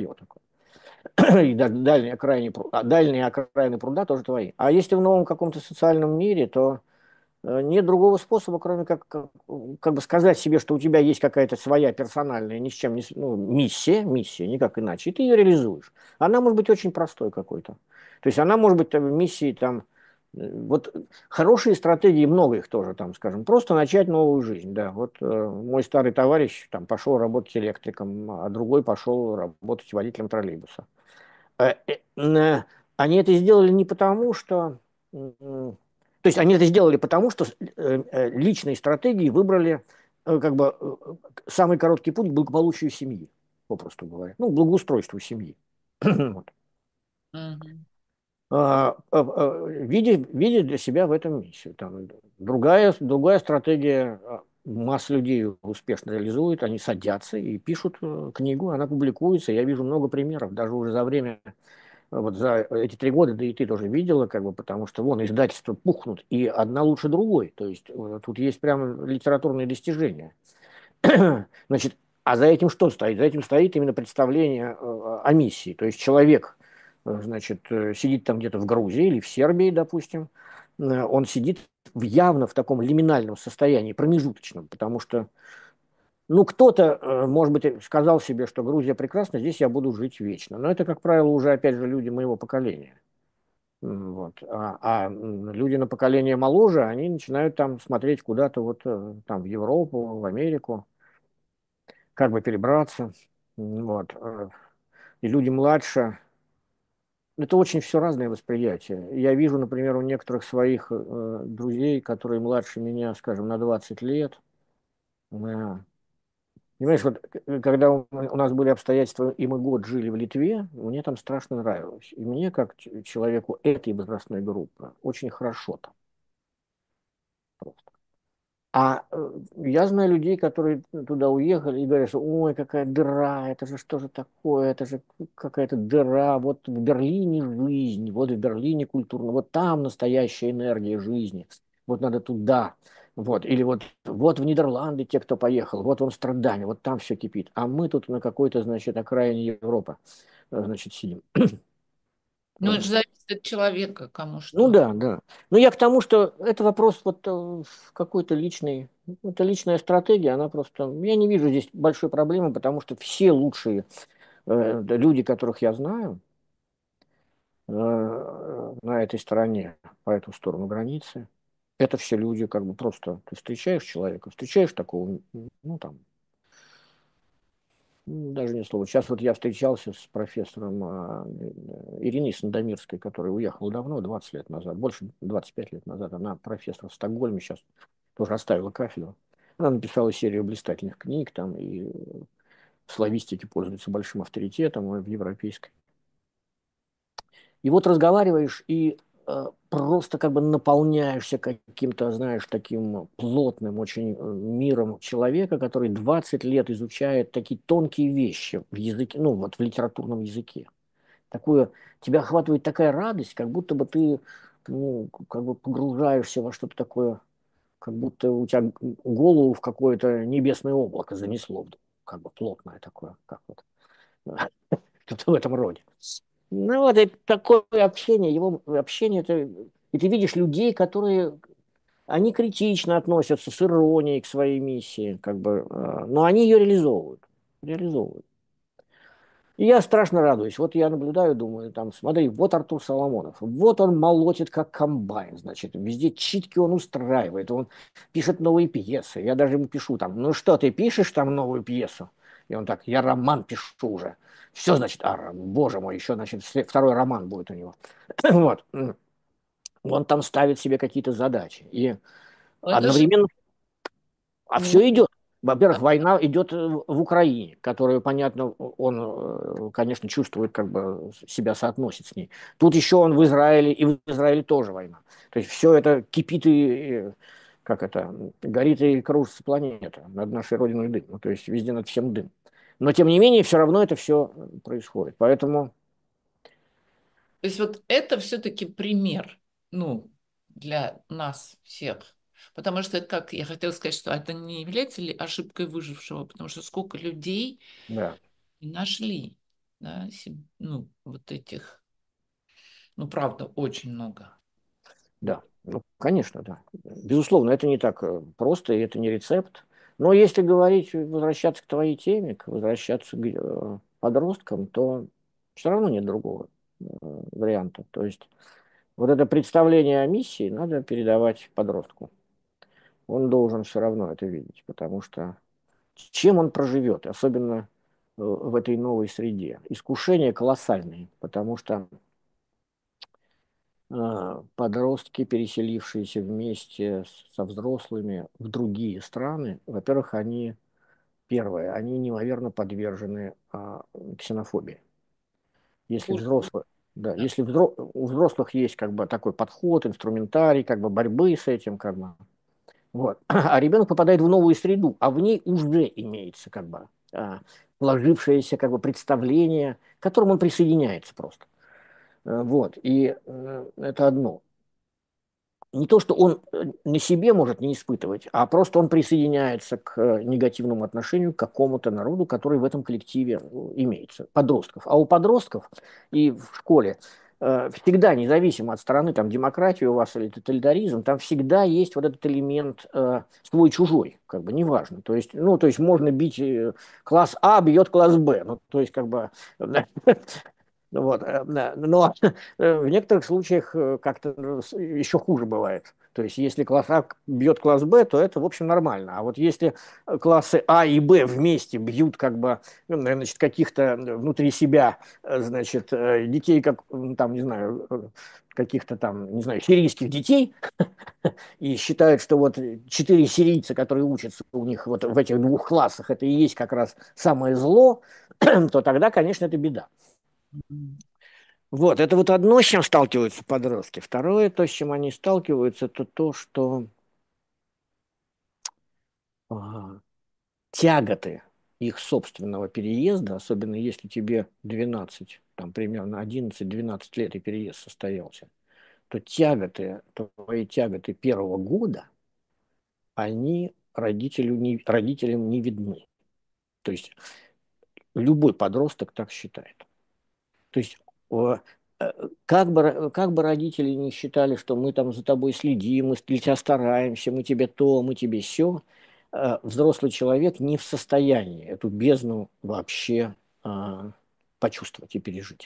такое. И даже дальние окраины, пру- а дальние окраины пруда тоже твои. А если в новом каком-то социальном мире, то Э, нет другого способа, кроме как, как, как бы сказать себе, что у тебя есть какая-то своя персональная, ни с чем не, с- ну, миссия, миссия, никак иначе, и ты ее реализуешь. Она может быть очень простой какой-то. То есть она может быть там, миссией там, э, вот хорошие стратегии, много их тоже там, скажем, просто начать новую жизнь, да. Вот э, мой старый товарищ там пошел работать электриком, а другой пошел работать водителем троллейбуса. Э, э, н- Они это сделали не потому, что... м, То есть они это сделали потому, что э, э, личные стратегии выбрали э, как бы э, самый короткий путь к благополучию семьи, попросту говоря. Ну, благоустройству семьи. Вот. Мгм. А, а, а, видя, видя для себя в этом миссию. Там, другая, другая стратегия а, масса людей успешно реализует, они садятся и пишут э, книгу, она публикуется. Я вижу много примеров, даже уже за время вот за эти три года, да и ты тоже видела, как бы, потому что вон издательства пухнут, и одна лучше другой. То есть э, тут есть прям литературные достижения. Значит, а за этим что стоит? За этим стоит именно представление э, о миссии. То есть человек, э, значит, э, сидит там где-то в Грузии или в Сербии, допустим, э, он сидит в явно в таком лиминальном состоянии, промежуточном, потому что ну, кто-то, э, может быть, сказал себе, что Грузия прекрасна, здесь я буду жить вечно. Но это, как правило, уже, опять же, люди моего поколения. М, Вот. А, а, м, люди на поколение моложе, они начинают там смотреть куда-то вот э, там в Европу, в Америку, как бы перебраться. М, Вот. э. И люди младше, это очень все разное восприятие. Я вижу, например, у некоторых своих э, друзей, которые младше меня, скажем, на двадцать лет, э, понимаешь, вот к- когда у у нас были обстоятельства, и мы год жили в Литве, мне там страшно нравилось. И мне, как ч- человеку этой возрастной группы, очень хорошо там просто. А э, я знаю людей, которые туда уехали и говорят, что ой, какая дыра, это же что же такое, это же какая-то дыра, вот в Берлине жизнь, вот в Берлине культурно, вот там настоящая энергия жизни, вот надо туда, вот, или вот, вот в Нидерланды те, кто поехал, вот в Амстердаме, вот там все кипит, а мы тут на какой-то, значит, окраине Европы, э, значит, сидим. Ну, это же зависит от человека, кому Ну что. да, да. Но я к тому, что это вопрос вот э, какой-то личный, это личная стратегия, она просто, я не вижу здесь большой проблемы, потому что все лучшие э, да, люди, которых я знаю э, на этой стороне, по эту сторону границы, это все люди, как бы просто, ты встречаешь человека, встречаешь такого, ну там, м, даже не слово. Сейчас вот я встречался с профессором а, э, Ириной Сандомирской, которая уехала давно, двадцать лет назад, больше двадцать пять лет назад. Она профессор в Стокгольме, сейчас тоже оставила кафедру. Она написала серию блистательных книг, там, и в славистике пользуется большим авторитетом, и в европейской. И вот разговариваешь и э, просто как бы наполняешься каким-то, знаешь, таким плотным очень э, миром человека, который двадцать лет изучает такие тонкие вещи в языке, ну вот в литературном языке. такое, тебя охватывает такая радость, как будто бы ты, ну, как бы погружаешься во что-то такое, как будто у тебя голову в какое-то небесное облако занесло, как бы плотное такое, как вот что-то в этом роде. Ну вот и такое общение, его общение, это, и ты видишь людей, которые, они критично относятся с иронией к своей миссии, как бы, э, но они ее реализовывают, реализовывают. И я страшно радуюсь. Вот я наблюдаю, думаю, там, смотри, вот Артур Соломонов, вот он молотит как комбайн, значит, везде читки он устраивает, он пишет новые пьесы. Я даже ему пишу там, ну что, ты пишешь там новую пьесу? И он так, я роман пишу уже. Все, значит, а, боже мой, еще, значит, второй роман будет у него. Вот. Он там ставит себе какие-то задачи. И Это же одновременно а не... все идет. Во-первых, война идет э, в Украине, которую, понятно, он, э, конечно, чувствует, как бы себя соотносит с ней. Тут еще он в Израиле, и в Израиле тоже война. То есть все это кипит и, э, как это, горит и кружится планета над нашей Родиной дым. Ну, то есть везде над всем дым. Но, тем не менее, все равно это все происходит. Поэтому, То есть вот это все-таки пример, ну, для нас всех. Потому что, как я хотела сказать, что это не является ли ошибкой выжившего, потому что сколько людей да, нашли, да, себ- ну, вот этих, ну, правда, очень много. да, ну, конечно, да. Безусловно, это не так э, просто, и это не рецепт. Но если говорить, э, возвращаться к твоей теме, к возвращаться к э, подросткам, то все равно нет другого э, варианта. То есть вот это представление о миссии надо передавать подростку. Он должен все равно это видеть, потому что чем он проживет, особенно э, в этой новой среде. Искушения колоссальные, потому что а, подростки, переселившиеся вместе с- со взрослыми в другие страны, во-первых, они, первое, они неимоверно подвержены а, ксенофобии. Если Ужас, взрослые, да, да. если взро- у взрослых есть как бы такой подход, инструментарий, как бы борьбы с этим, как бы, вот, а ребенок попадает в новую среду, а в ней уже имеется как бы а, сложившееся как бы представление, к которому он присоединяется просто. Э, Вот, и э, это одно. Не то, что он э, на себе может не испытывать, а просто он присоединяется к э, негативному отношению к какому-то народу, который в этом коллективе э, имеется, подростков. А у подростков и в школе э, всегда, независимо от страны, там, демократия у вас или тоталитаризм, там всегда есть вот этот элемент э, свой-чужой, как бы, неважно. То есть, ну, то есть можно бить, э, класс А бьет класс Б, ну, то есть, как бы, Ну вот, э, да, но э, в некоторых случаях э, как-то ну, с- еще хуже бывает. То есть, если класс А к- бьет класс Б, то это, в общем, нормально. А вот если э, классы А и Б вместе бьют как бы, ну, наверное, значит, каких-то э, внутри себя, э, значит, э, детей, как, м, там, не знаю, э, каких-то там, не знаю, сирийских детей, и считают, что вот четыре сирийца, которые учатся у них вот в этих двух классах, это и есть как раз самое зло, то тогда, конечно, это беда. Мгм. Вот, это вот одно, с чем сталкиваются подростки. Второе, то, с чем они сталкиваются, это то, что а, тяготы их собственного переезда, особенно если тебе двенадцать, там примерно одиннадцать-двенадцать лет и переезд состоялся, то тяготы, твои тяготы первого года, они родителю не, родителям не видны. То есть любой подросток так считает. То есть, о, э, как бы, ро- как бы родители не считали, что мы там за тобой следим, мы для тебя стараемся, мы тебе то, мы тебе все, взрослый человек не в состоянии эту бездну вообще а, почувствовать и пережить.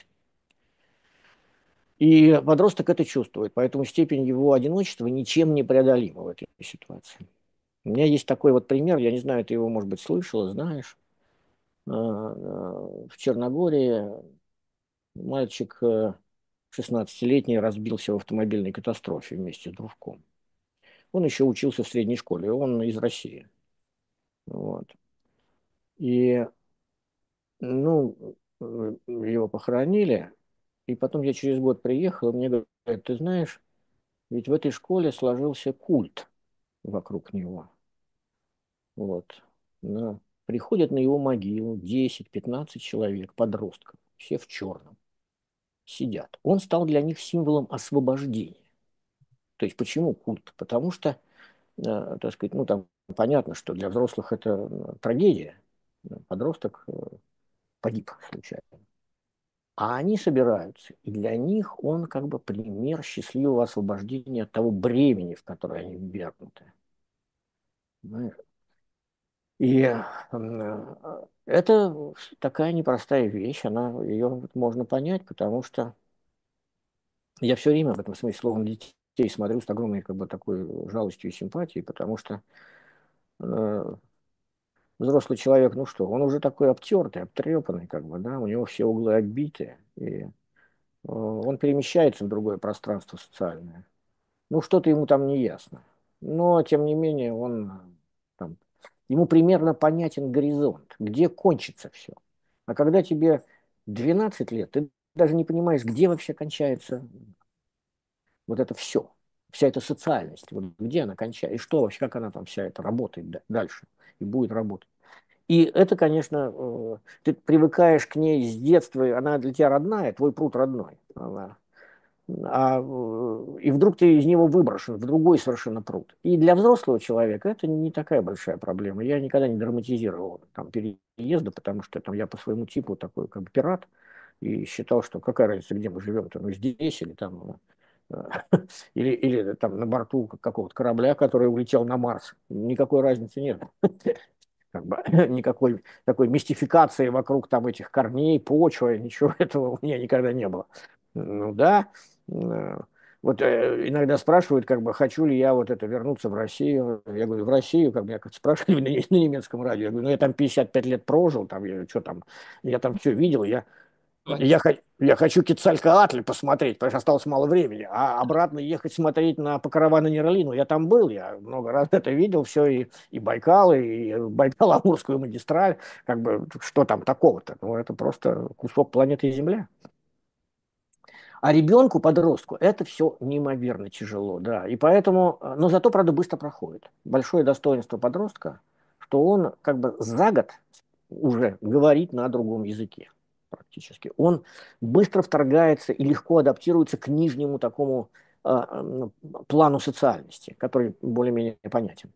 И подросток это чувствует, поэтому степень его одиночества ничем не преодолима в этой ситуации. У меня есть такой вот пример, я не знаю, ты его, может быть, слышала, знаешь. А, а, В Черногории мальчик э, шестнадцатилетний разбился в автомобильной катастрофе вместе с дружком. Он еще учился в средней школе, он из России. Вот. И, ну, э, его похоронили, и потом я через год приехал, и мне говорят, ты знаешь, ведь в этой школе сложился культ вокруг него. Вот. На- Приходят на его могилу десять-пятнадцать человек, подростков, все в черном. сидят, он стал для них символом освобождения. То есть почему культ? Потому что, э, так сказать, ну там понятно, что для взрослых это э, трагедия. Подросток э, погиб случайно. А они собираются, и для них он как бы пример счастливого освобождения от того бремени, в которое они ввергнуты. Понимаешь? И э, это такая непростая вещь, она, ее можно понять, потому что я все время в этом смысле, словно детей, смотрю с огромной как бы такой жалостью и симпатией, потому что э, взрослый человек, ну что, он уже такой обтертый, обтрепанный, как бы, да, у него все углы отбиты, и э, он перемещается в другое пространство социальное. Ну, что-то ему там не ясно. Но, тем не менее, он там, ему примерно понятен горизонт, где кончится все. А когда тебе двенадцать лет, ты даже не понимаешь, где вообще кончается вот это все, вся эта социальность, вот где она кончается, и что вообще, как она там вся это работает да- дальше и будет работать. И это, конечно, э, ты привыкаешь к ней с детства, она для тебя родная, твой пруд родной. Она а, э, и вдруг ты из него выброшен в другой совершенно пруд. И для взрослого человека это не такая большая проблема. Я никогда не драматизировал там, переезда, потому что там, я по своему типу такой как бы пират, и считал, что какая разница, где мы живем, там, ну, здесь или там, э, или, или там на борту какого-то корабля, который улетел на Марс. Никакой разницы нет. Как бы, никакой такой мистификации вокруг там этих корней, почвы, ничего этого у меня никогда не было. Ну да, э, вот э, иногда спрашивают, как бы, хочу ли я вот это вернуться в Россию. Я говорю, в Россию, как бы, я как спрашивали на, на немецком радио, я говорю, ну я там пятьдесят пять лет прожил, там, я, что там, я там все видел, я я, Точно. х- я хочу Кецалькоатль посмотреть, потому что осталось мало времени, а обратно ехать смотреть на Покровано-Нералину. Я там был, я много раз это видел, все, и, и Байкал, и Байкало-Амурскую магистраль, как бы, что там такого-то? Ну, это просто кусок планеты Земля. А ребенку, подростку, это все неимоверно тяжело, да. И поэтому, э, но зато, правда, быстро проходит. Большое достоинство подростка, что он как бы за год уже говорит на другом языке практически. Он быстро вторгается и легко адаптируется к нижнему такому э, э, плану социальности, который более-менее понятен.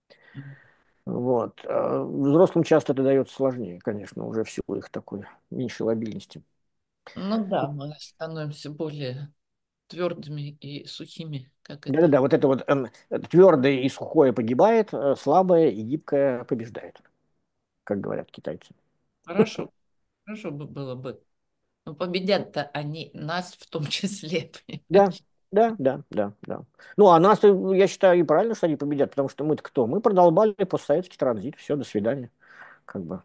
Вот. А взрослым часто это дается сложнее, конечно, уже в силу их такой меньшей лобильности. Ну да, мы становимся более твердыми и сухими, как это. Да-да-да, вот это вот эм, твердое и сухое погибает, э, слабое и гибкое побеждает, как говорят китайцы. Хорошо, хорошо бы было бы. Но победят-то они нас в том числе, Да, понимаешь? да, да, да, да. Ну, а нас, э, я считаю, и правильно, что они победят, потому что мы-то кто? Мы продолбали постсоветский транзит, все, до свидания. Как бы,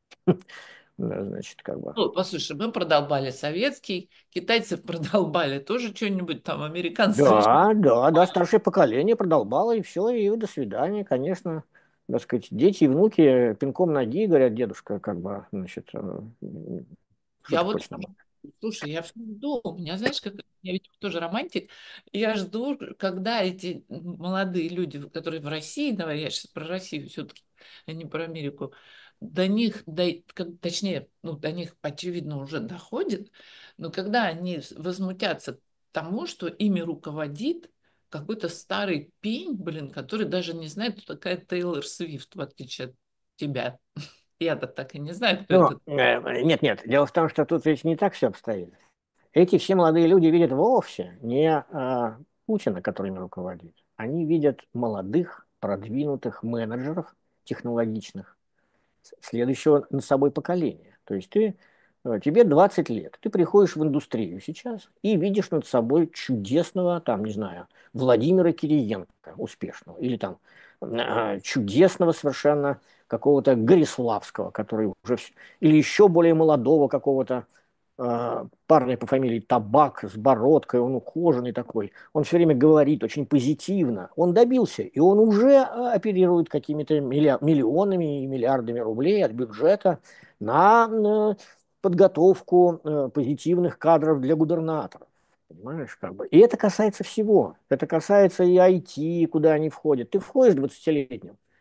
да, значит, как бы. Ну, послушай, мы продолбали советский, китайцы продолбали тоже что-нибудь там, американцы еще. Да, да, да, старшее поколение продолбало, и все, и до свидания, конечно. Так сказать, дети и внуки пинком ноги говорят, дедушка, как бы, значит, э, что Я ты вот, хочешь нам? слушай, я все жду, у меня, знаешь, как я ведь тоже романтик, и я жду, когда эти молодые люди, которые в России, давай я сейчас про Россию все-таки, а не про Америку, до них, до, как, точнее, ну, до них, очевидно, уже доходит, но когда они возмутятся тому, что ими руководит какой-то старый пень, блин, который даже не знает, кто такая Тейлор Свифт, в отличие от тебя. Я-то так и не знаю, кто Ну, это. э, нет, нет, дело в том, что тут ведь не так все обстоит. Эти все молодые люди видят вовсе не а, Путина, который ими руководит. Они видят молодых, продвинутых менеджеров технологичных, следующего на собой поколения. То есть ты, э, тебе двадцать лет, ты приходишь в индустрию сейчас и видишь над собой чудесного, там, не знаю, Владимира Кириенко успешного, или там э, чудесного совершенно какого-то Гориславского, который уже, вс- или еще более молодого какого-то э, парня по фамилии Табак с бородкой, он ухоженный такой, он все время говорит очень позитивно, он добился, и он уже э, оперирует какими-то милли- миллионами и миллиардами рублей от бюджета на э, подготовку э, позитивных кадров для губернаторов. Понимаешь, как бы. И это касается всего. Это касается и ай ти, куда они входят. Ты входишь двадцатилетним,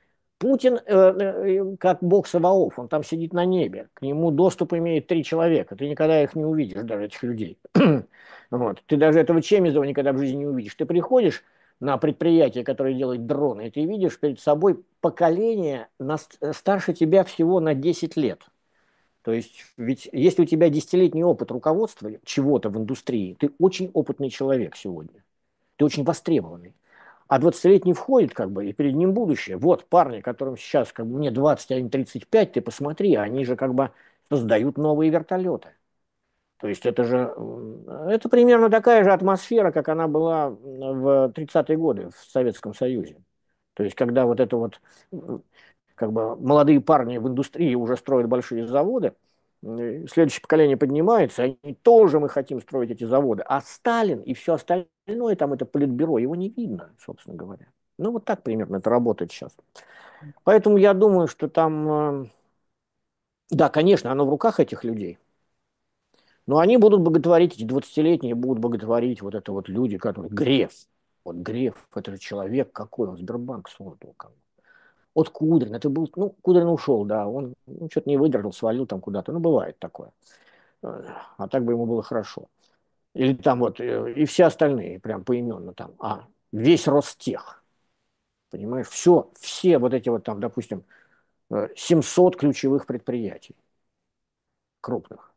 Путин э, э, как бог Саваоф, он там сидит на небе, к нему доступ имеет три человека, ты никогда их не увидишь, даже этих людей. Вот. Ты даже этого Чемизова никогда в жизни не увидишь. Ты приходишь на предприятие, которое делает дроны, и ты видишь перед собой поколение на, старше тебя всего на десять лет. То есть, ведь если у тебя десятилетний опыт руководства чего-то в индустрии, ты очень опытный человек сегодня, ты очень востребованный. А двадцатилетний входит, как бы, и перед ним будущее. Вот парни, которым сейчас, как бы, мне двадцать, а им тридцать пять, ты посмотри, они же, как бы, создают новые вертолеты. То есть это же, это примерно такая же атмосфера, как она была в тридцатые годы в Советском Союзе. То есть когда вот это вот, как бы, молодые парни в индустрии уже строят большие заводы, следующее поколение поднимается, они тоже мы хотим строить эти заводы. А Сталин и все остальное, там это политбюро, его не видно, собственно говоря. Ну вот так примерно это работает сейчас. Поэтому я думаю, что там, да, конечно, оно в руках этих людей. Но они будут боготворить, эти двадцатилетние будут боготворить вот это вот люди, которые... Греф. Вот Греф, это же человек какой, он Сбербанк создал. Вот Кудрин, это был... Ну, Кудрин ушел, да, он ну, что-то не выдержал, свалил там куда-то. Ну, бывает такое. А так бы ему было хорошо. Или там вот, э, и все остальные, прям поименно там. А, весь Ростех, понимаешь? Все, все вот эти вот там, допустим, э, семьсот ключевых предприятий крупных.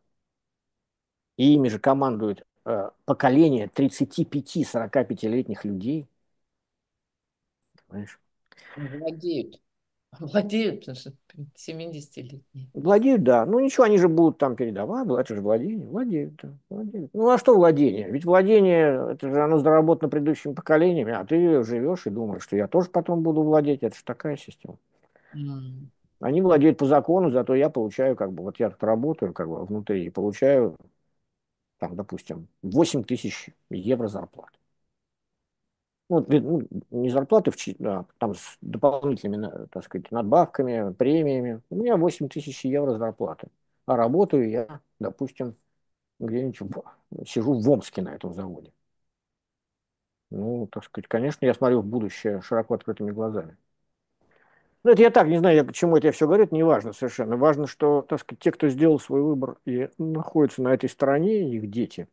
И ими же командует э, поколение тридцати пяти сорока пятилетних людей, понимаешь? Владеют. Владеют, потому что семидесятилетние. Владеют, да. Ну ничего, они же будут там передавать, это же владение, владеют, да, владеют. Ну а что владение? Ведь владение, это же оно заработано предыдущими поколениями, а ты живешь и думаешь, что я тоже потом буду владеть, это же такая система. М. Они владеют по закону, зато я получаю, как бы, вот я тут работаю, как бы, внутри, и получаю, там, допустим, восемь тысяч евро зарплаты. Ну, вот, ну, не зарплаты, в, чи- да, там с дополнительными, на- так сказать, надбавками, премиями. У меня восемь тысяч евро зарплаты. А работаю я, допустим, где-нибудь в- сижу в Омске на этом заводе. Ну, так сказать, конечно, я смотрю в будущее широко открытыми глазами. Ну, это я так, не знаю, я, почему это я все говорю, это не важно совершенно. Важно, что, так сказать, те, кто сделал свой выбор и находятся на этой стороне, их дети.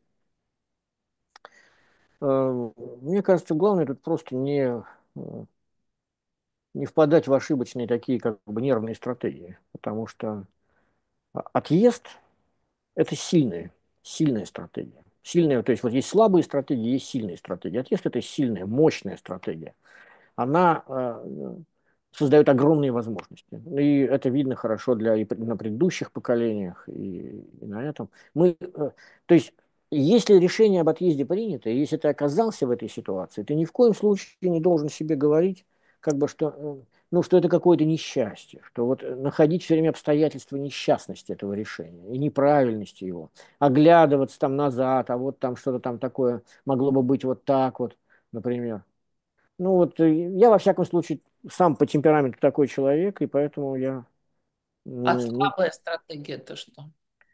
Э, Мне кажется, главное тут просто не, э, не впадать в ошибочные такие как бы нервные стратегии. Потому что а, отъезд– это сильная, сильная стратегия. Сильная, то есть вот есть слабые стратегии, есть сильные стратегии. Отъезд– это сильная, мощная стратегия. Она э, создает огромные возможности. И это видно хорошо для, и на предыдущих поколениях, и, и на этом. Мы, э, то есть, если решение об отъезде принято, и если ты оказался в этой ситуации, ты ни в коем случае не должен себе говорить, как бы, что, э, ну, что это какое-то несчастье, что вот э, находить все время обстоятельства несчастности этого решения и неправильности его, оглядываться там назад, а вот там что-то там такое могло бы быть вот так вот, например. Ну вот э, я, во всяком случае, сам по темпераменту такой человек, и поэтому я А не, не- слабая стратегия это что?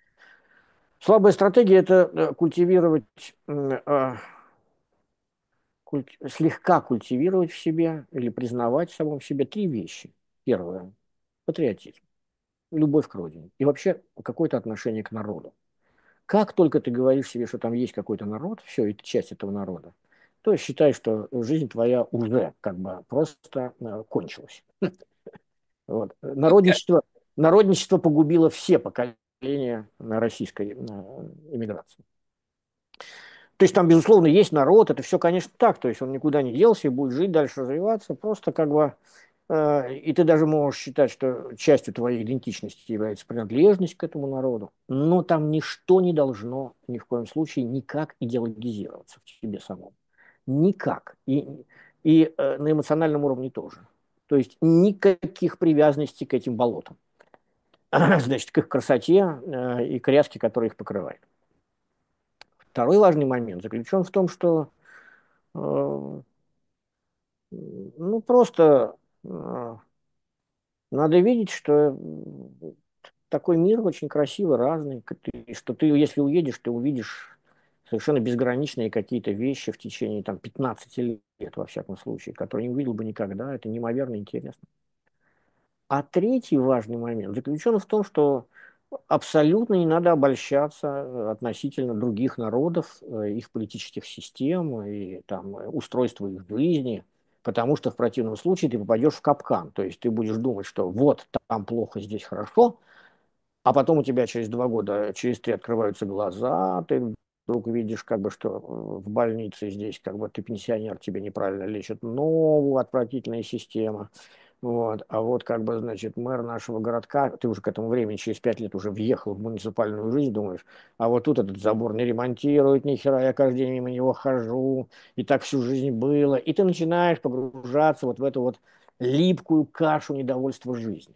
Слабая стратегия– это э, культивировать, м, а, культи- слегка культивировать в себе или признавать в самом себе три вещи. Первое– патриотизм, любовь к родине и вообще какое-то отношение к народу. Как только ты говоришь себе, что там есть какой-то народ, все, и ты часть этого народа, то считай, что жизнь твоя уже как бы просто э, кончилась. Вот. Народничество, народничество погубило все поколения российской э, эмиграции. То есть там, безусловно, есть народ, это все, конечно, так, то есть он никуда не делся и будет жить дальше, развиваться, просто как бы, э, и ты даже можешь считать, что частью твоей идентичности является принадлежность к этому народу, но там ничто не должно ни в коем случае никак идеологизироваться в тебе самом. Никак. И, и э, на эмоциональном уровне тоже. То есть никаких привязанностей к этим болотам. Значит, к их красоте э, и к ряске, которая их покрывает. Второй важный момент заключен в том, что э, ну просто э, надо видеть, что э, такой мир очень красивый, разный, к- ты- что ты, если уедешь, ты увидишь совершенно безграничные какие-то вещи в течение там пятнадцати лет, во всяком случае, которые не увидел бы никогда. Это неимоверно интересно. А третий важный момент заключен в том, что абсолютно не надо обольщаться э, относительно других народов, э, их политических систем и там, э, устройства их жизни, потому что в противном случае ты попадешь в капкан. То есть ты будешь думать, что вот там плохо, здесь хорошо, а потом у тебя через два года, через три открываются глаза, ты вдруг видишь, как бы, что э, в больнице здесь, как бы, ты пенсионер, тебе неправильно лечат новую отвратительная система. Вот. А вот, как бы, значит, мэр нашего городка, ты уже к этому времени, через пять лет уже въехал в муниципальную жизнь, думаешь, а вот тут этот забор не ремонтируют ни хера, я каждый день мимо него хожу, и так всю жизнь было. И ты начинаешь погружаться вот в эту вот липкую кашу недовольства жизнью.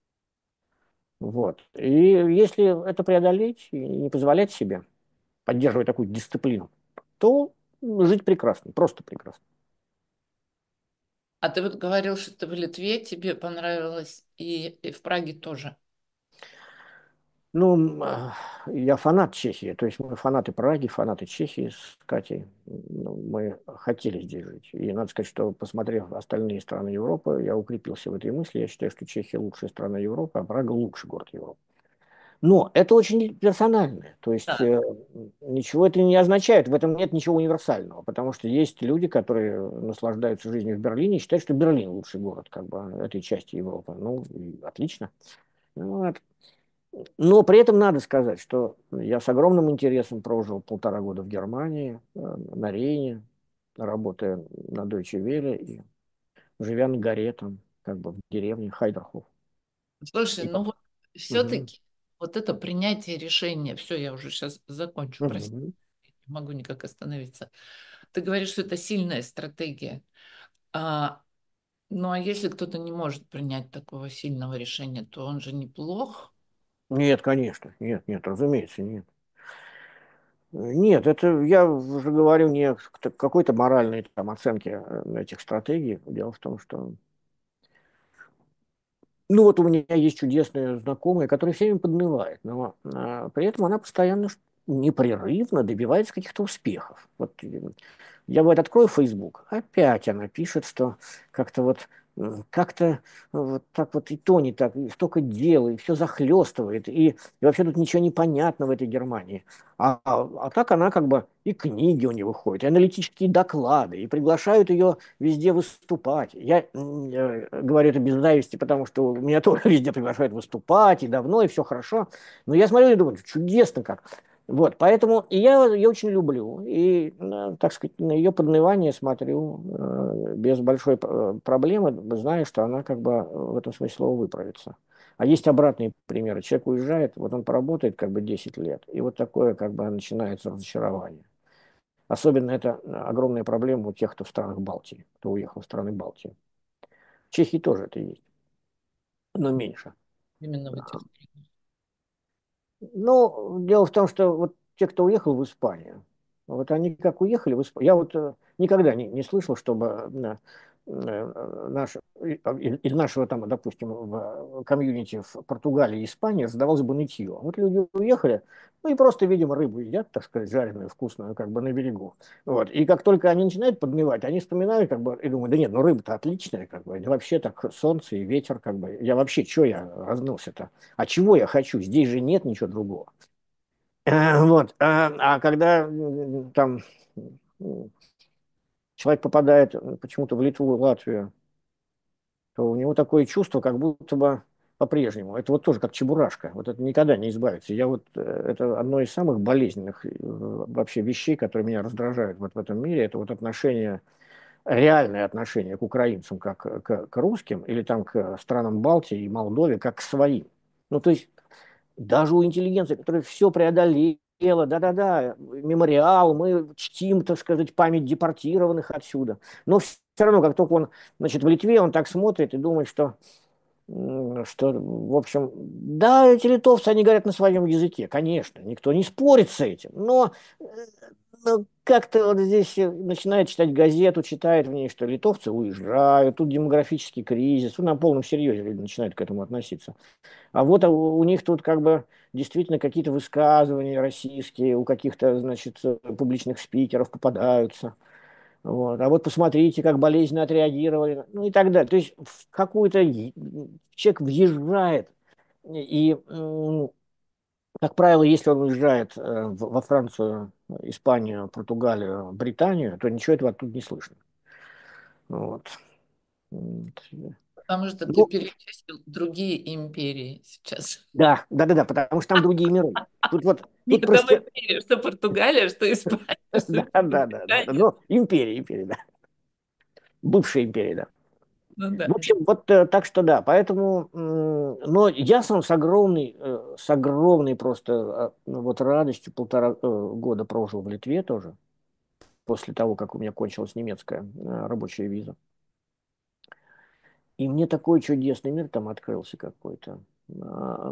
Вот. И если это преодолеть и не позволять себе поддерживать такую дисциплину, то жить прекрасно, просто прекрасно. А ты вот говорил, что ты в Литве, тебе понравилось, и, и в Праге тоже. Ну, м, а, я фанат Чехии, то есть мы фанаты Праги, фанаты Чехии с Катей. Ну, мы хотели здесь жить. И надо сказать, что, посмотрев остальные страны Европы, я укрепился в этой мысли. Я считаю, что Чехия лучшая страна Европы, а Прага лучший город Европы. Но это очень персонально. То есть Да. э, ничего это не означает, в этом нет ничего универсального, потому что есть люди, которые наслаждаются жизнью в Берлине и считают, что Берлин лучший город как бы, этой части Европы. Ну, и отлично. Вот. Но при этом надо сказать, что я с огромным интересом прожил полтора года в Германии, э, на Рейне, работая на Deutsche Welle и живя на горе, там, как бы в деревне Хайдерхоф. Слушай, И ну потом- вот Мгм. все-таки вот это принятие решения, все, я уже сейчас закончу, прости, Мгм. не могу никак остановиться. Ты говоришь, что это сильная стратегия. А, ну а если кто-то не может принять такого сильного решения, то он же неплох. Нет, конечно, нет, нет, разумеется, нет. Нет, это я уже говорю не к какой-то моральной там оценке э, этих стратегий. Дело в том, что ну вот у меня есть чудесная знакомая, которая все время поднывает, но а, при этом она постоянно ш- непрерывно добивается каких-то успехов. Вот э, я вот открою Facebook, опять она пишет, что как-то вот м, как-то вот так вот и то не так, и столько дел, и все захлестывает, и, и вообще тут ничего не понятно в этой Германии. А, а, а так она как бы и книги у нее выходят, и аналитические доклады, и приглашают ее везде выступать. Я м, э, говорю это без зависти, потому что меня тоже везде приглашают выступать, и давно, и все хорошо. Но я смотрю и думаю, чудесно как. Вот, поэтому и я ее очень люблю. И, э, так сказать, на ее поднывание смотрю э, без большой э, проблемы, зная, что она как бы в этом смысле слова выправится. А есть обратные примеры. Человек уезжает, вот он поработает как бы десять лет, и вот такое как бы начинается разочарование. Особенно это огромная проблема у тех, кто в странах Балтии, кто уехал в страны Балтии. В Чехии тоже это есть, но меньше. Именно в этих странах. Ну, дело в том, что вот те, кто уехал в Испанию, вот они как уехали в Испанию. Я вот э, никогда не, не слышал, чтобы э, э, наш, и- из из нашего там, допустим, в комьюнити в Португалии и Испании раздавалось бы нытье. Вот люди уехали, ну и просто, видимо, рыбу едят, так сказать, жареную, вкусную, как бы на берегу. Вот. И как только они начинают подмевать, они вспоминают, как бы, и думают, да нет, ну рыба-то отличная, как бы, да вообще так солнце и ветер, как бы. Я вообще, что я разнылся-то? А чего я хочу? Здесь же нет ничего другого. Э, Вот. А, а когда м, там м, человек попадает м, почему-то в Литву, Латвию, то у него такое чувство, как будто бы по-прежнему. Это вот тоже как чебурашка. Вот это никогда не избавится. Я вот, э, это одно из самых болезненных э, вообще вещей, которые меня раздражают вот в этом мире. Это вот отношение, реальное отношение к украинцам, как к, к русским, или там к странам Балтии и Молдове, как к своим. Ну, то есть даже у интеллигенции, которая все преодолела, да-да-да, мемориал, мы чтим, так сказать, память депортированных отсюда. Но все равно, как только он, значит, в Литве, он так смотрит и думает, что, что, в общем, да, эти литовцы, они говорят на своем языке, конечно, никто не спорит с этим, но, э, но как-то вот здесь начинает читать газету, читает в ней, что литовцы уезжают, тут демографический кризис, ну, на полном серьезе люди начинают к этому относиться. А вот а у, у них тут как бы действительно какие-то высказывания российские у каких-то, значит, э, публичных спикеров попадаются. Вот. А вот посмотрите, как болезненно отреагировали, ну и так далее. То есть в какую-то е- человек въезжает, и, м, как правило, если он уезжает э, в- во Францию, Испанию, Португалию, Британию, то ничего этого оттуда не слышно. Вот. М, Потому что ты Ну, перечислил другие империи сейчас. да, да, да, да, потому что там другие миры. Тут вот, тут Нет, там просто, империя, что Португалия, что Испания, что да, да, да, да, да. Великобритания. Ну, империя, империя, да. Бывшая империя, да. Ну да. В общем, вот э, так что да, поэтому, м, но я сам с огромной, э, с огромной просто а, ну, вот радостью полтора э, года прожил в Литве тоже, после того, как у меня кончилась немецкая э, рабочая виза. И мне такой чудесный мир там открылся какой-то. А,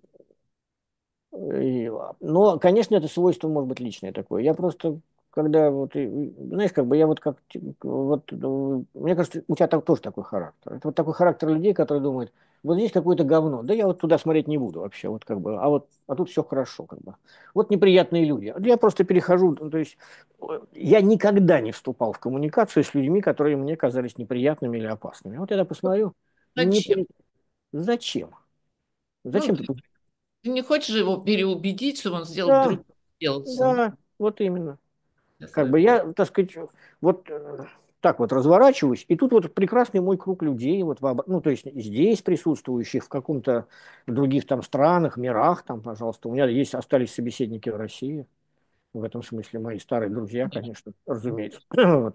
И, но, конечно, это свойство может быть личное такое. Я просто, когда вот, и- и, знаешь, как бы я вот как, ти- вот, ну, мне кажется, у тебя так, тоже такой характер. Это вот такой характер людей, которые думают, вот здесь какое-то говно, да я вот туда смотреть не буду вообще, вот как бы, а вот, а тут все хорошо, как бы. Вот неприятные люди. Я просто перехожу, ну, то есть э, я никогда не вступал в коммуникацию с людьми, которые мне казались неприятными или опасными. Вот я посмотрю, не, Зачем? при- зачем? Ну, Зачем ты? ты, ты не хочешь его переубедить, чтобы он сделал Да, друг, сделал сам да, вот именно. для Как бы своего. я, так сказать, вот э, так вот разворачиваюсь, и тут вот прекрасный мой круг людей, вот, вооб- ну, то есть здесь присутствующих, в каком-то других там странах, мирах, там, пожалуйста. У меня есть, остались собеседники в России, в этом смысле мои старые друзья, конечно, разумеется. Вот.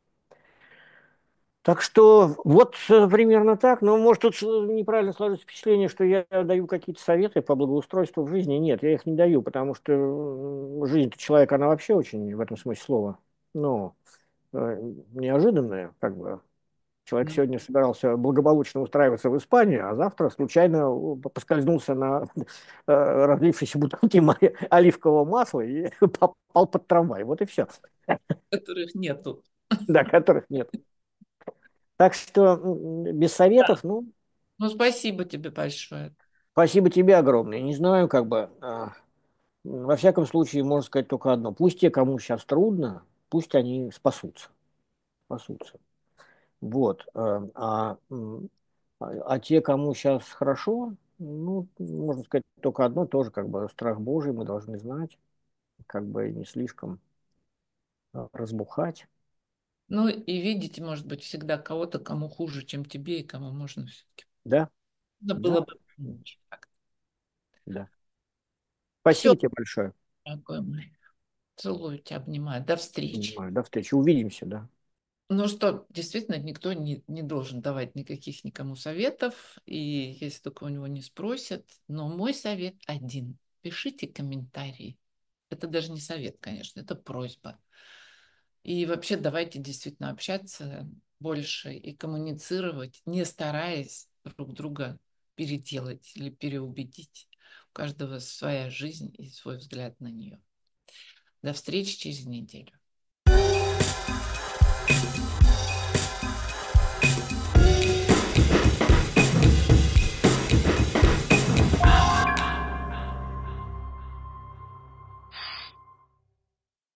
Так что вот э, примерно так. Но может тут э, неправильно сложится впечатление, что я даю какие-то советы по благоустройству в жизни. Нет, я их не даю, потому что м, жизнь человека, она вообще очень в этом смысле слова, ну, э, неожиданная, как бы. Человек Ну, сегодня собирался благополучно устраиваться в Испанию, а завтра случайно э, поскользнулся на э, разлившейся бутылке ма- оливкового масла и попал под трамвай. Вот и все. которых нету. Да, которых нет. Так что м, без советов, ну, Ну, спасибо тебе большое. спасибо тебе огромное. Не знаю, как бы, а, во всяком случае, можно сказать только одно. Пусть те, кому сейчас трудно, пусть они спасутся. Спасутся. Вот. э, А, м, а, а те, кому сейчас хорошо, ну, можно сказать только одно, тоже как бы страх Божий мы должны знать, как бы не слишком а, разбухать. Ну, и видите, может быть, всегда кого-то, кому хуже, чем тебе, и кому можно все-таки. Да, Надо было да, бы помочь. да. Все, Спасибо тебе большое. дорогой мой. Целую тебя, обнимаю. До встречи. До встречи. Увидимся, да. Ну что, действительно, никто не, не должен давать никаких никому советов, и если только у него не спросят. Но мой совет один. Пишите комментарии. Это даже не совет, конечно, это просьба. И вообще давайте действительно общаться больше и коммуницировать, не стараясь друг друга переделать или переубедить. У каждого своя жизнь и свой взгляд на нее. До встречи через неделю.